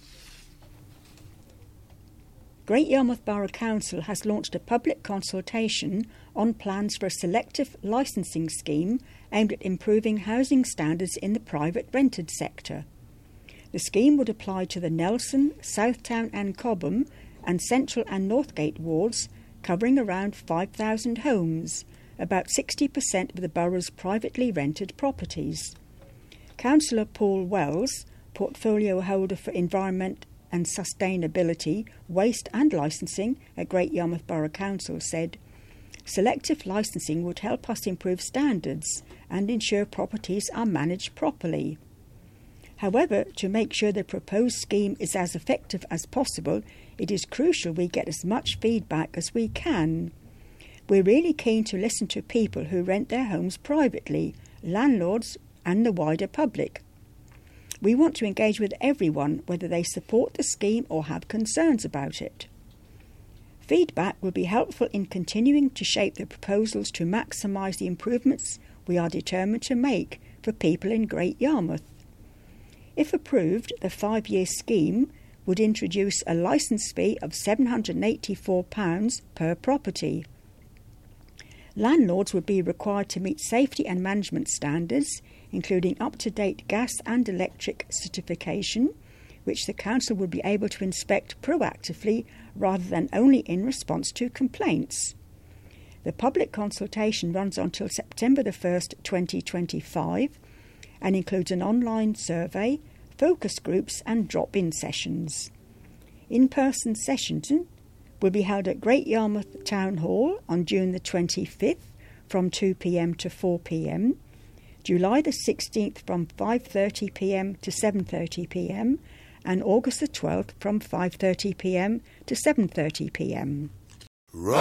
Speaker 4: Great Yarmouth Borough Council has launched a public consultation on plans for a selective licensing scheme aimed at improving housing standards in the private rented sector. The scheme would apply to the Nelson, Southtown and Cobham and Central and Northgate wards, covering around 5,000 homes, about 60% of the borough's privately rented properties. Councillor Paul Wells, portfolio holder for Environment and Sustainability, Waste and Licensing at Great Yarmouth Borough Council, said, "Selective licensing would help us improve standards and ensure properties are managed properly. However, to make sure the proposed scheme is as effective as possible, it is crucial we get as much feedback as we can. We're really keen to listen to people who rent their homes privately, landlords and the wider public. We want to engage with everyone, whether they support the scheme or have concerns about it. Feedback will be helpful in continuing to shape the proposals to maximise the improvements we are determined to make for people in Great Yarmouth. If approved, the 5-year scheme would introduce a licence fee of £784 per property. Landlords would be required to meet safety and management standards, including up-to-date gas and electric certification, which the council would be able to inspect proactively rather than only in response to complaints. The public consultation runs until September the 1st, 2025, and includes an online survey, focus groups and drop-in sessions. In-person sessions will be held at Great Yarmouth Town Hall on June the 25th from 2 p.m. to 4 p.m, July the 16th from 5:30 p.m. to 7:30 p.m, and August the 12th from 5:30 p.m. to 7:30 p.m.
Speaker 5: Roll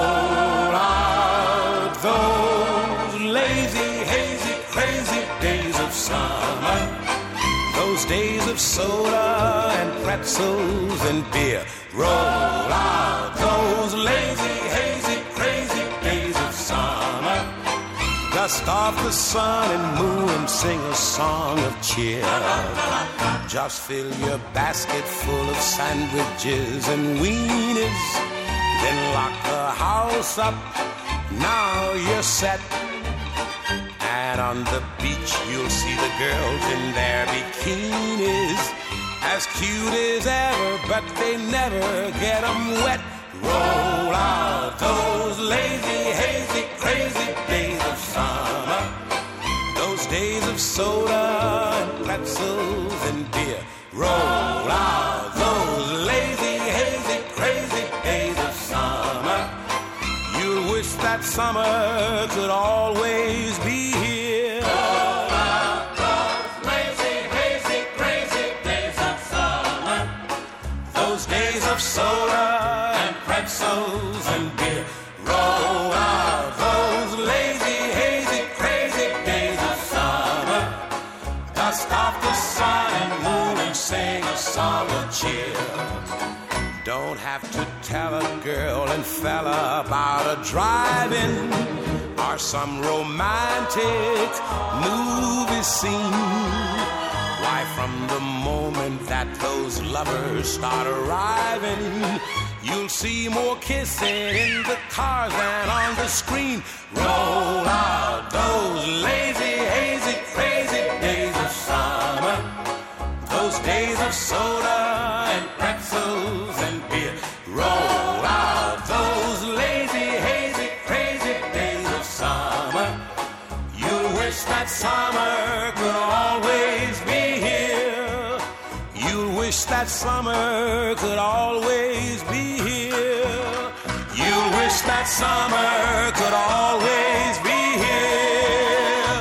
Speaker 5: out those lazy, hazy, crazy days of summer, those days of soda and pretzels and beer. Roll out those lazy, hazy, crazy days of summer. Dust off the sun and moon and sing a song of cheer. Just fill your basket full of sandwiches and weenies, then lock the house up, now you're set. And on the beach you'll see the girls in their bikinis, as cute as ever, but they never get 'em wet. Roll out those lazy, hazy, crazy days of summer. Those days of soda and pretzels and beer. Roll out those lazy, hazy, crazy days of summer. You'll wish that summer could always be here. Roll out those lazy, hazy, crazy days of summer. Those days of soda and pretzels and beer. Roll out those lazy, hazy, crazy days of summer. Dust off the sun and moon and sing a song of cheer. Don't have to tell a girl and fella about a drive-in or some romantic movie scene. Why, from the moment that those lovers start arriving, you'll see more kissing in the cars than on the screen. Roll out those lazy, hazy, crazy days of summer. Those days of soda and pretzels and beer. Roll out those lazy, hazy, crazy days of summer. You wish that summer could always be here. You wish that summer could always be here. You wish that summer could always be here.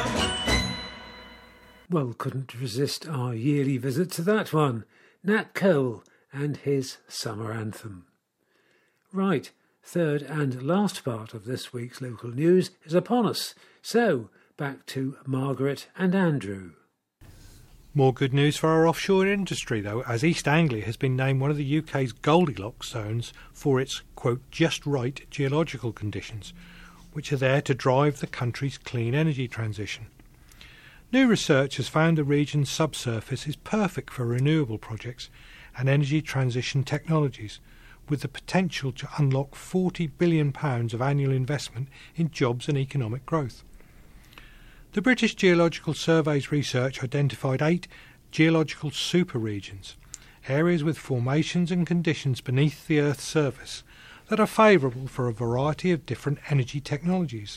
Speaker 1: Well, couldn't resist our yearly visit to that one. Nat Cole and his summer anthem. Right, third and last part of this week's local news is upon us. So, back to Margaret and Andrew.
Speaker 3: More good news for our offshore industry, though, as East Anglia has been named one of the UK's Goldilocks zones for its, quote, just right geological conditions, which are there to drive the country's clean energy transition. New research has found the region's subsurface is perfect for renewable projects and energy transition technologies, with the potential to unlock £40 billion of annual investment in jobs and economic growth. The British Geological Survey's research identified 8 geological super-regions, areas with formations and conditions beneath the Earth's surface that are favourable for a variety of different energy technologies.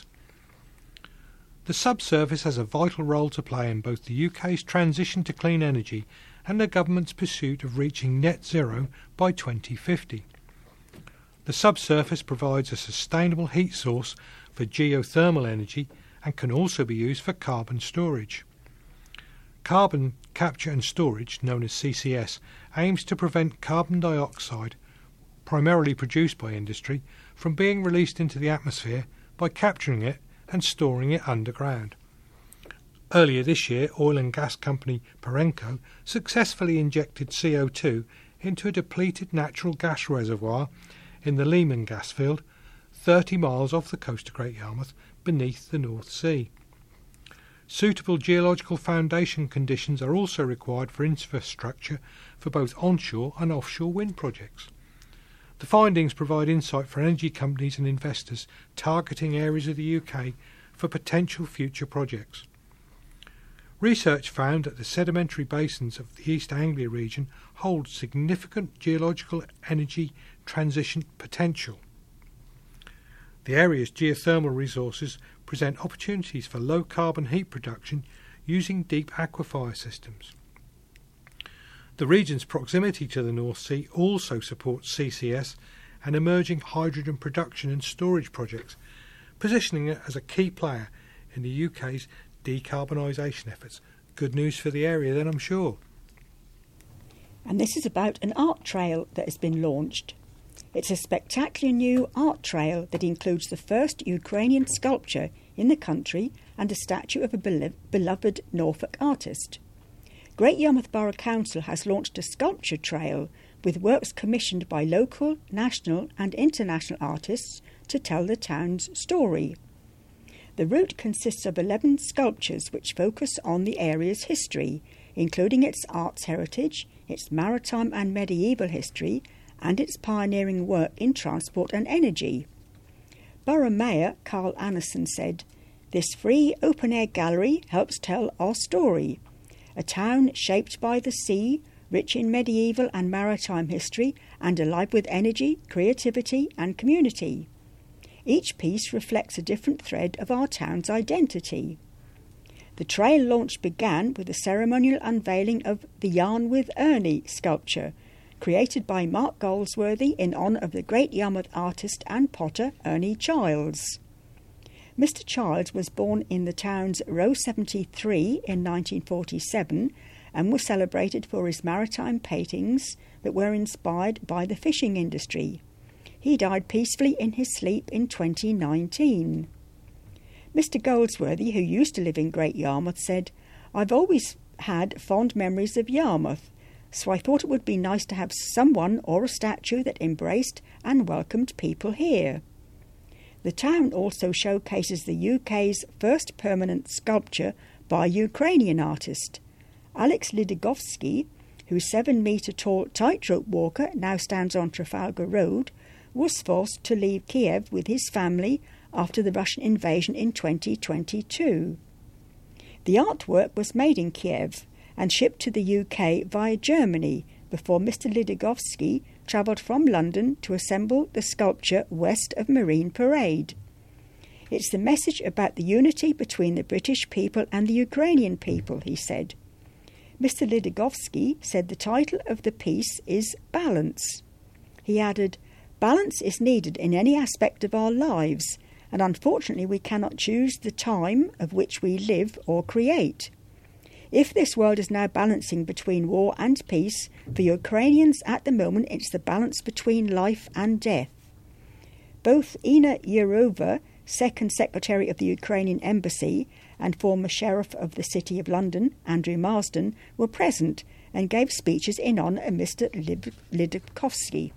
Speaker 3: The subsurface has a vital role to play in both the UK's transition to clean energy and the government's pursuit of reaching net zero by 2050. The subsurface provides a sustainable heat source for geothermal energy and can also be used for carbon storage. Carbon capture and storage, known as CCS, aims to prevent carbon dioxide, primarily produced by industry, from being released into the atmosphere by capturing it and storing it underground. Earlier this year, oil and gas company Perenco successfully injected CO2 into a depleted natural gas reservoir in the Lehman gas field, 30 miles off the coast of Great Yarmouth, beneath the North Sea. Suitable geological foundation conditions are also required for infrastructure for both onshore and offshore wind projects. The findings provide insight for energy companies and investors targeting areas of the UK for potential future projects. Research found that the sedimentary basins of the East Anglia region hold significant geological energy transition potential. The area's geothermal resources present opportunities for low-carbon heat production using deep aquifer systems. The region's proximity to the North Sea also supports CCS and emerging hydrogen production and storage projects, positioning it as a key player in the UK's decarbonisation efforts. Good news for the area then, I'm sure.
Speaker 4: And this is about an art trail that has been launched. It's a spectacular new art trail that includes the first Ukrainian sculpture in the country and a statue of a beloved Norfolk artist. Great Yarmouth Borough Council has launched a sculpture trail with works commissioned by local, national and international artists to tell the town's story. The route consists of 11 sculptures which focus on the area's history, including its arts heritage, its maritime and medieval history, and its pioneering work in transport and energy. Borough Mayor Carl Anderson said, "This free open-air gallery helps tell our story. A town shaped by the sea, rich in medieval and maritime history and alive with energy, creativity and community. Each piece reflects a different thread of our town's identity. The trail launch began with the ceremonial unveiling of the Yarn with Ernie sculpture, created by Mark Goldsworthy in honour of the great Yarmouth artist and potter Ernie Childs. Mr. Childs was born in the town's Row 73 in 1947 and was celebrated for his maritime paintings that were inspired by the fishing industry. He died peacefully in his sleep in 2019. Mr. Goldsworthy, who used to live in Great Yarmouth, said, "I've always had fond memories of Yarmouth, so I thought it would be nice to have someone or a statue that embraced and welcomed people here." The town also showcases the UK's first permanent sculpture by a Ukrainian artist. Alex Lidigovsky, whose 7-metre-tall tightrope walker now stands on Trafalgar Road, was forced to leave Kiev with his family after the Russian invasion in 2022. The artwork was made in Kiev and shipped to the UK via Germany before Mr. Lidigovsky travelled from London to assemble the sculpture west of Marine Parade. "It's the message about the unity between the British people and the Ukrainian people," he said. Mr. Lidigovsky said the title of the piece is Balance. He added, "Balance is needed in any aspect of our lives, and unfortunately we cannot choose the time of which we live or create. If this world is now balancing between war and peace, for Ukrainians at the moment it's the balance between life and death." Both Ina Yurova, Second Secretary of the Ukrainian Embassy, and former Sheriff of the City of London, Andrew Marsden, were present and gave speeches in honour of Mr. Lidikovsky.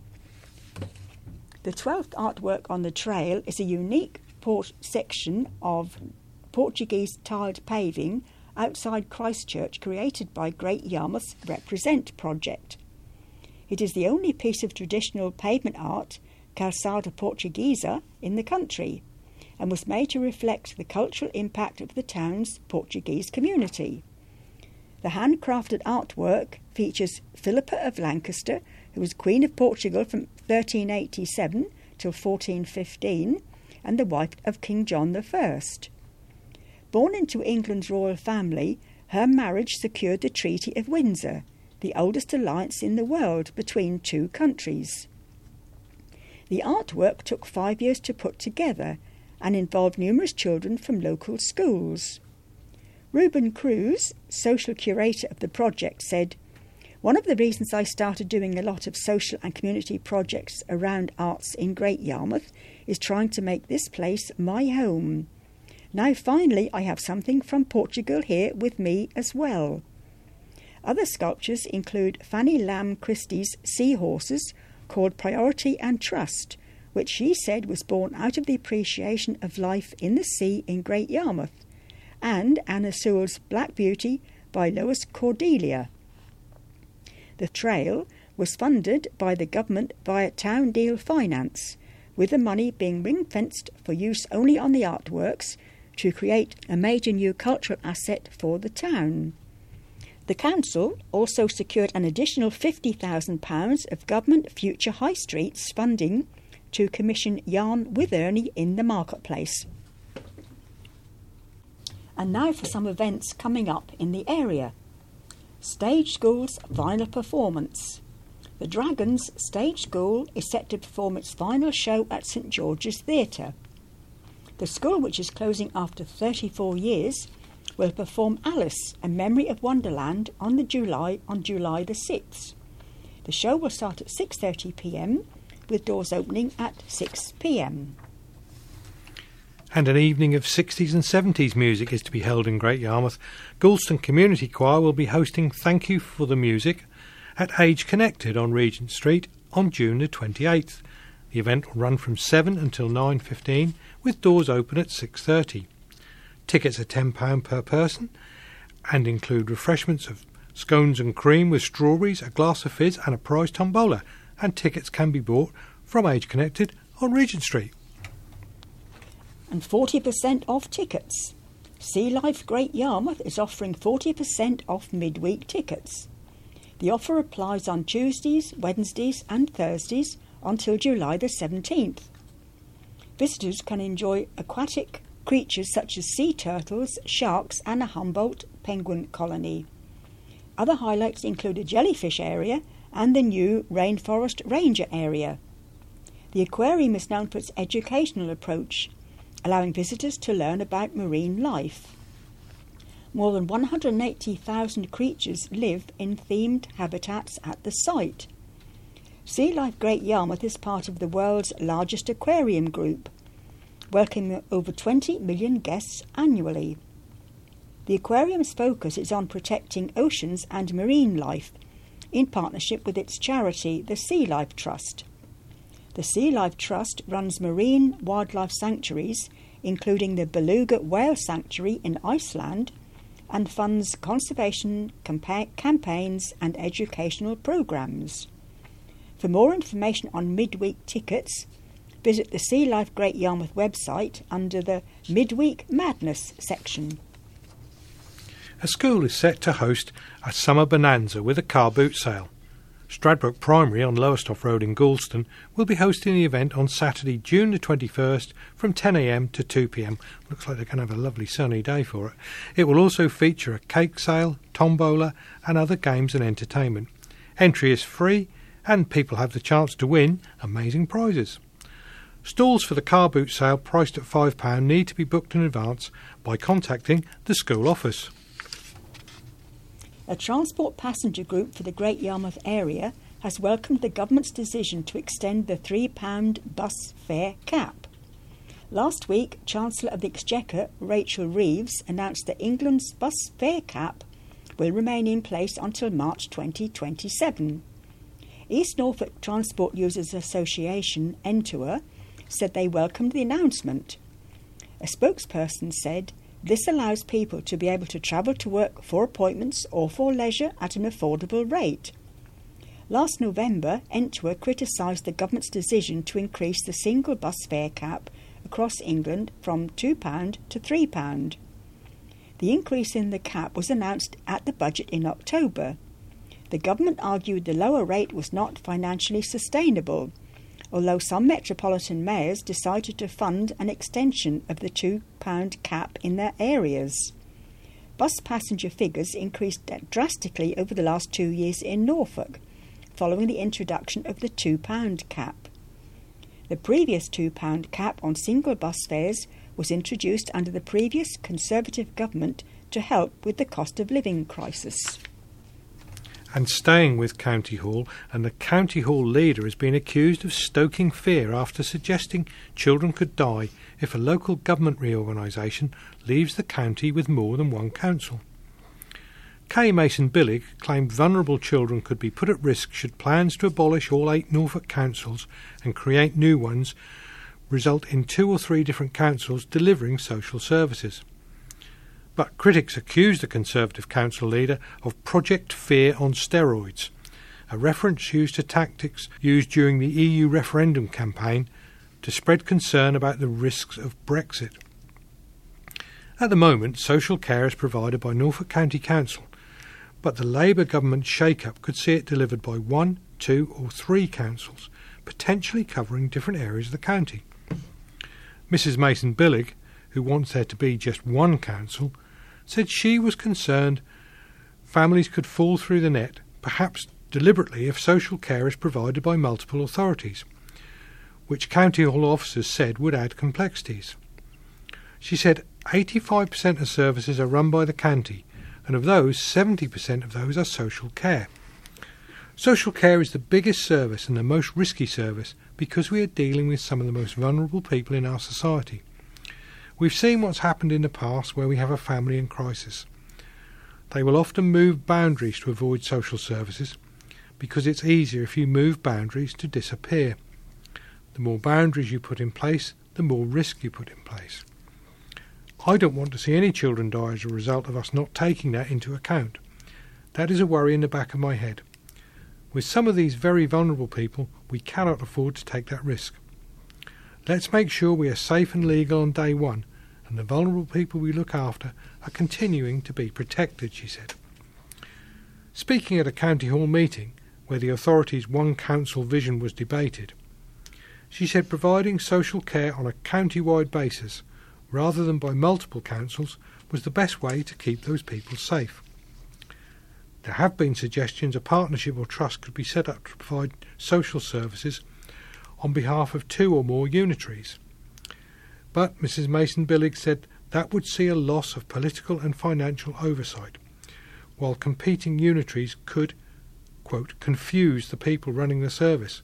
Speaker 4: The 12th artwork on the trail is a unique section of Portuguese tiled paving outside Christchurch created by Great Yarmouth's Represent project. It is the only piece of traditional pavement art, calçada portuguesa, in the country, and was made to reflect the cultural impact of the town's Portuguese community. The handcrafted artwork features Philippa of Lancaster, who was Queen of Portugal from 1387 till 1415, and the wife of King John I. Born into England's royal family, her marriage secured the Treaty of Windsor, the oldest alliance in the world between two countries. The artwork took 5 years to put together and involved numerous children from local schools. Ruben Cruz, social curator of the project, said, "One of the reasons I started doing a lot of social and community projects around arts in Great Yarmouth is trying to make this place my home. Now finally I have something from Portugal here with me as well." Other sculptures include Fanny Lamb Christie's seahorses called Priority and Trust, which she said was born out of the appreciation of life in the sea in Great Yarmouth, and Anna Sewell's Black Beauty by Lois Cordelia. The trail was funded by the government via Town Deal Finance, with the money being ring-fenced for use only on the artworks to create a major new cultural asset for the town. The council also secured an additional £50,000 of government future high streets funding to commission Yarn with Ernie in the marketplace. And now for some events coming up in the area. Stage School's final performance. The Dragons Stage School is set to perform its final show at St George's Theatre. The school, which is closing after 34 years, will perform Alice, A Memory of Wonderland on July the 6th. The show will start at 6:30 p.m, with doors opening at 6 p.m.
Speaker 3: And an evening of 60s and 70s music is to be held in Great Yarmouth. Goulston Community Choir will be hosting Thank You for the Music at Age Connected on Regent Street on June the 28th. The event will run from 7 until 9:15, with doors open at 6:30. Tickets are £10 per person and include refreshments of scones and cream with strawberries, a glass of fizz and a prize tombola, and tickets can be bought from Age Connected on Regent Street.
Speaker 4: And 40% off tickets. Sea Life Great Yarmouth is offering 40% off midweek tickets. The offer applies on Tuesdays, Wednesdays and Thursdays until July the 17th. Visitors can enjoy aquatic creatures such as sea turtles, sharks and a Humboldt penguin colony. Other highlights include a jellyfish area and the new Rainforest Ranger area. The aquarium is known for its educational approach, allowing visitors to learn about marine life. More than 180,000 creatures live in themed habitats at the site. Sea Life Great Yarmouth is part of the world's largest aquarium group, welcoming over 20 million guests annually. The aquarium's focus is on protecting oceans and marine life, in partnership with its charity, the Sea Life Trust. The Sea Life Trust runs marine wildlife sanctuaries, including the Beluga Whale Sanctuary in Iceland, and funds conservation campaigns and educational programmes. For more information on midweek tickets, visit the Sea Life Great Yarmouth website under the Midweek Madness section.
Speaker 3: A school is set to host a summer bonanza with a car boot sale. Stradbroke Primary on Lowestoft Road in Galston will be hosting the event on Saturday, June the 21st from 10 a.m. to 2 p.m. Looks like they're going to have a lovely sunny day for it. It will also feature a cake sale, tombola and other games and entertainment. Entry is free and people have the chance to win amazing prizes. Stalls for the car boot sale priced at £5 need to be booked in advance by contacting the school office.
Speaker 4: A transport passenger group for the Great Yarmouth area has welcomed the government's decision to extend the £3 bus fare cap. Last week, Chancellor of the Exchequer, Rachel Reeves, announced that England's bus fare cap will remain in place until March 2027. East Norfolk Transport Users Association, NTUA, said they welcomed the announcement. A spokesperson said, "This allows people to be able to travel to work for appointments or for leisure at an affordable rate." Last November, NTUA criticised the government's decision to increase the single bus fare cap across England from £2 to £3. The increase in the cap was announced at the budget in October. The government argued the lower rate was not financially sustainable, although some metropolitan mayors decided to fund an extension of the £2 cap in their areas. Bus passenger figures increased drastically over the last 2 years in Norfolk, following the introduction of the £2 cap. The previous £2 cap on single bus fares was introduced under the previous Conservative government to help with the cost of living crisis.
Speaker 3: And staying with County Hall, and the County Hall leader has been accused of stoking fear after suggesting children could die if a local government reorganisation leaves the county with more than one council. Kay Mason-Billig claimed vulnerable children could be put at risk should plans to abolish all 8 Norfolk councils and create new ones result in 2 or 3 different councils delivering social services. But critics accused the Conservative council leader of Project Fear on steroids, a reference used to tactics used during the EU referendum campaign to spread concern about the risks of Brexit. At the moment, social care is provided by Norfolk County Council, but the Labour government shake-up could see it delivered by 1, 2 or 3 councils, potentially covering different areas of the county. Mrs Mason-Billig, who wants there to be just one council, said she was concerned families could fall through the net, perhaps deliberately, if social care is provided by multiple authorities, which County Hall officers said would add complexities. She said 85% of services are run by the county, and of those, 70% of those are social care. Social care is the biggest service and the most risky service because we are dealing with some of the most vulnerable people in our society. We've seen what's happened in the past where we have a family in crisis. They will often move boundaries to avoid social services because it's easier if you move boundaries to disappear. The more boundaries you put in place, the more risk you put in place. I don't want to see any children die as a result of us not taking that into account. That is a worry in the back of my head. With some of these very vulnerable people, we cannot afford to take that risk. Let's make sure we are safe and legal on day one, and the vulnerable people we look after are continuing to be protected, she said. Speaking at a County Hall meeting where the authority's one council vision was debated, she said providing social care on a county-wide basis rather than by multiple councils was the best way to keep those people safe. There have been suggestions a partnership or trust could be set up to provide social services on behalf of 2 or more unitaries. But Mrs Mason-Billig said that would see a loss of political and financial oversight, while competing unitaries could, quote, confuse the people running the service.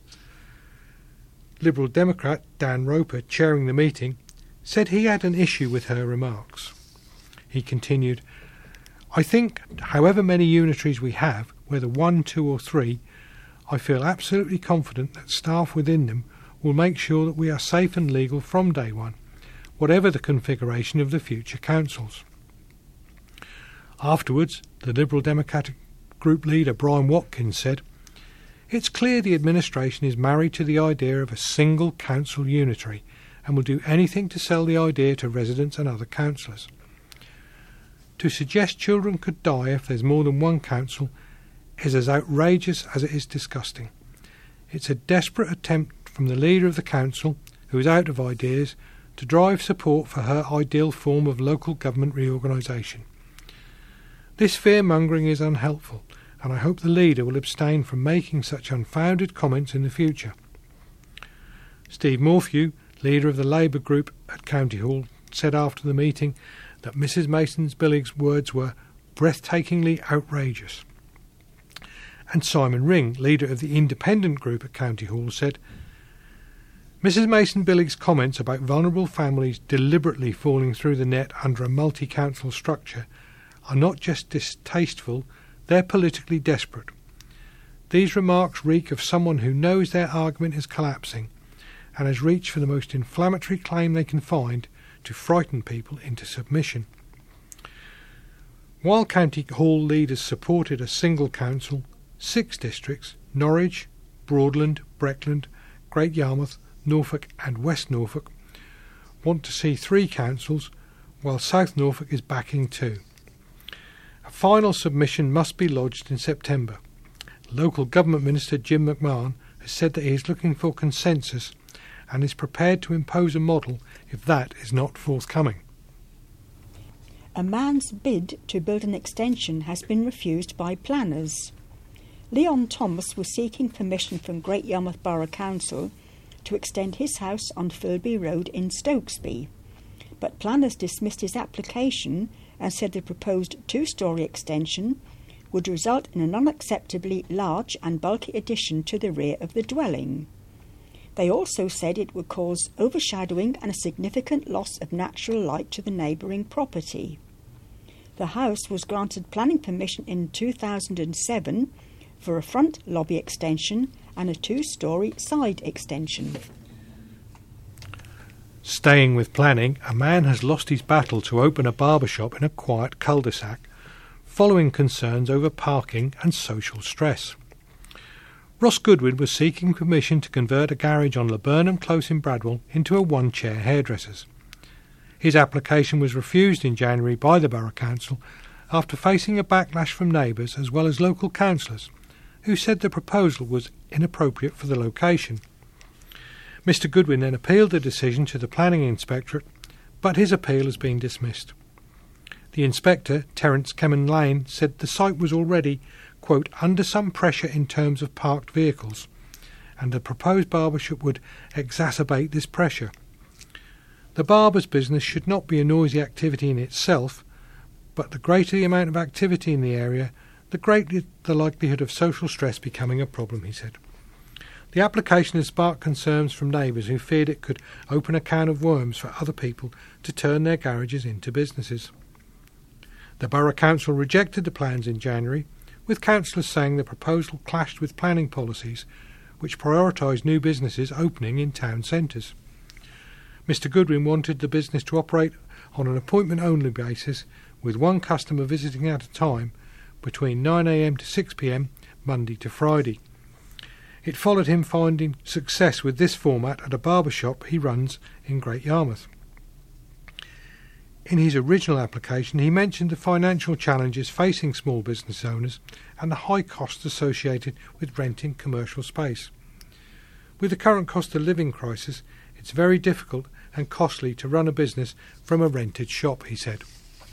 Speaker 3: Liberal Democrat Dan Roper, chairing the meeting, said he had an issue with her remarks. He continued, "I think, however many unitaries we have, whether 1, 2 or 3, I feel absolutely confident that staff within them will make sure that we are safe and legal from day one, whatever the configuration of the future councils." Afterwards, the Liberal Democratic group leader Brian Watkins said, "It's clear the administration is married to the idea of a single council unitary and will do anything to sell the idea to residents and other councillors. To suggest children could die if there's more than one council is as outrageous as it is disgusting. It's a desperate attempt from the leader of the council, who is out of ideas, to drive support for her ideal form of local government reorganisation. This fear-mongering is unhelpful, and I hope the leader will abstain from making such unfounded comments in the future." Steve Morphew, leader of the Labour group at County Hall, said after the meeting that Mrs Mason-Billig's words were breathtakingly outrageous. And Simon Ring, leader of the Independent group at County Hall, said, "Mrs Mason-Billig's comments about vulnerable families deliberately falling through the net under a multi-council structure are not just distasteful, they're politically desperate. These remarks reek of someone who knows their argument is collapsing and has reached for the most inflammatory claim they can find to frighten people into submission." While County Hall leaders supported a single council, 6 districts, Norwich, Broadland, Breckland, Great Yarmouth, Norfolk and West Norfolk, want to see 3 councils, while South Norfolk is backing 2. A final submission must be lodged in September. Local Government Minister Jim McMahon has said that he is looking for consensus and is prepared to impose a model if that is not forthcoming.
Speaker 4: A man's bid to build an extension has been refused by planners. Leon Thomas was seeking permission from Great Yarmouth Borough Council to extend his house on Filby Road in Stokesby, but planners dismissed his application and said the proposed 2-storey extension would result in an unacceptably large and bulky addition to the rear of the dwelling. They also said it would cause overshadowing and a significant loss of natural light to the neighbouring property. The house was granted planning permission in 2007 for a front lobby extension and a 2-storey side extension.
Speaker 3: Staying with planning, a man has lost his battle to open a barber shop in a quiet cul-de-sac, following concerns over parking and social stress. Ross Goodwin was seeking permission to convert a garage on Laburnham Close in Bradwell into a 1-chair hairdresser's. His application was refused in January by the Borough Council after facing a backlash from neighbours as well as local councillors, who said the proposal was inappropriate for the location. Mr Goodwin then appealed the decision to the Planning Inspectorate, but his appeal has been dismissed. The inspector, Terence Kemen Lane, said the site was already, quote, under some pressure in terms of parked vehicles, and the proposed barbershop would exacerbate this pressure. The barber's business should not be a noisy activity in itself, but the greater the amount of activity in the area, the greater the likelihood of social stress becoming a problem, he said. The application has sparked concerns from neighbours who feared it could open a can of worms for other people to turn their garages into businesses. The Borough Council rejected the plans in January, with councillors saying the proposal clashed with planning policies which prioritise new businesses opening in town centres. Mr Goodwin wanted the business to operate on an appointment-only basis, with one customer visiting at a time between 9 a.m. to 6 p.m, Monday to Friday. It followed him finding success with this format at a barber shop he runs in Great Yarmouth. In his original application, he mentioned the financial challenges facing small business owners and the high costs associated with renting commercial space. With the current cost of living crisis, it's very difficult and costly to run a business from a rented shop, he said.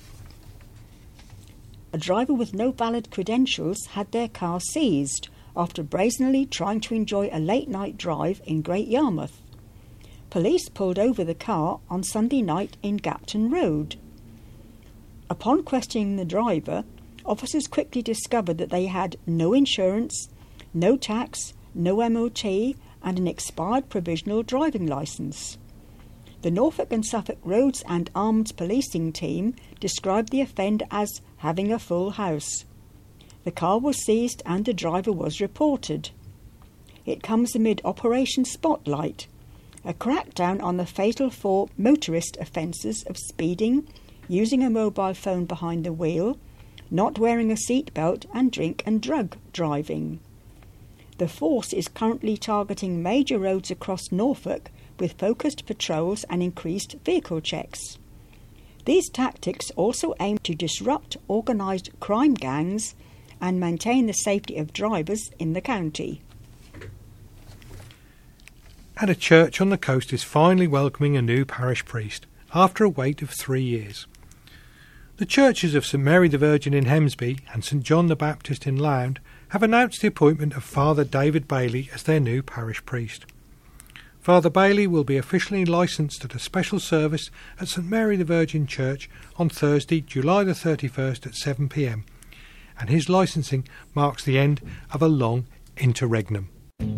Speaker 4: A driver with no valid credentials had their car seized after brazenly trying to enjoy a late-night drive in Great Yarmouth. Police pulled over the car on Sunday night in Gapton Road. Upon questioning the driver, officers quickly discovered that they had no insurance, no tax, no MOT, and an expired provisional driving licence. The Norfolk and Suffolk Roads and Armed Policing team described the offender as having a full house. The car was seized and the driver was reported. It comes amid Operation Spotlight, a crackdown on the fatal 4 motorist offences of speeding, using a mobile phone behind the wheel, not wearing a seatbelt, and drink and drug driving. The force is currently targeting major roads across Norfolk with focused patrols and increased vehicle checks. These tactics also aim to disrupt organised crime gangs and maintain the safety of drivers in the county.
Speaker 3: And a church on the coast is finally welcoming a new parish priest after a wait of 3 years. The churches of St Mary the Virgin in Hemsby and St John the Baptist in Lound have announced the appointment of Father David Bailey as their new parish priest. Father Bailey will be officially licensed at a special service at St Mary the Virgin Church on Thursday, July the 31st at 7 p.m, and his licensing marks the end of a long interregnum.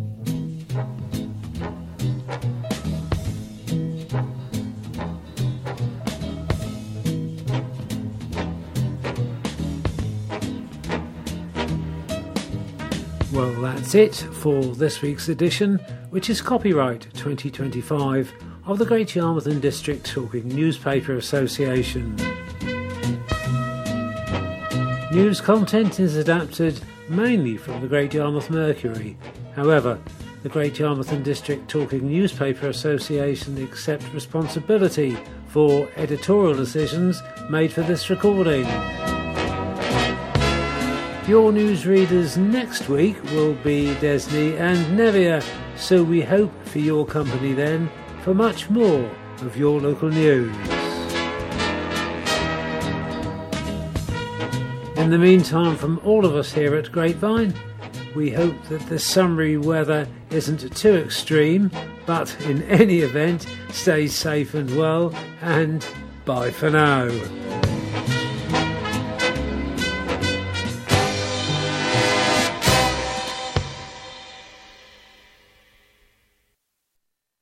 Speaker 1: Well, that's it for this week's edition, which is copyright 2025 of the Great Yarmouth and District Talking Newspaper Association. News content is adapted mainly from the Great Yarmouth Mercury. However, the Great Yarmouth and District Talking Newspaper Association accept responsibility for editorial decisions made for this recording. Your newsreaders next week will be Desney and Nevia, so we hope for your company then for much more of your local news. In the meantime, from all of us here at Grapevine, we hope that the summery weather isn't too extreme, but in any event, stay safe and well, and bye for now.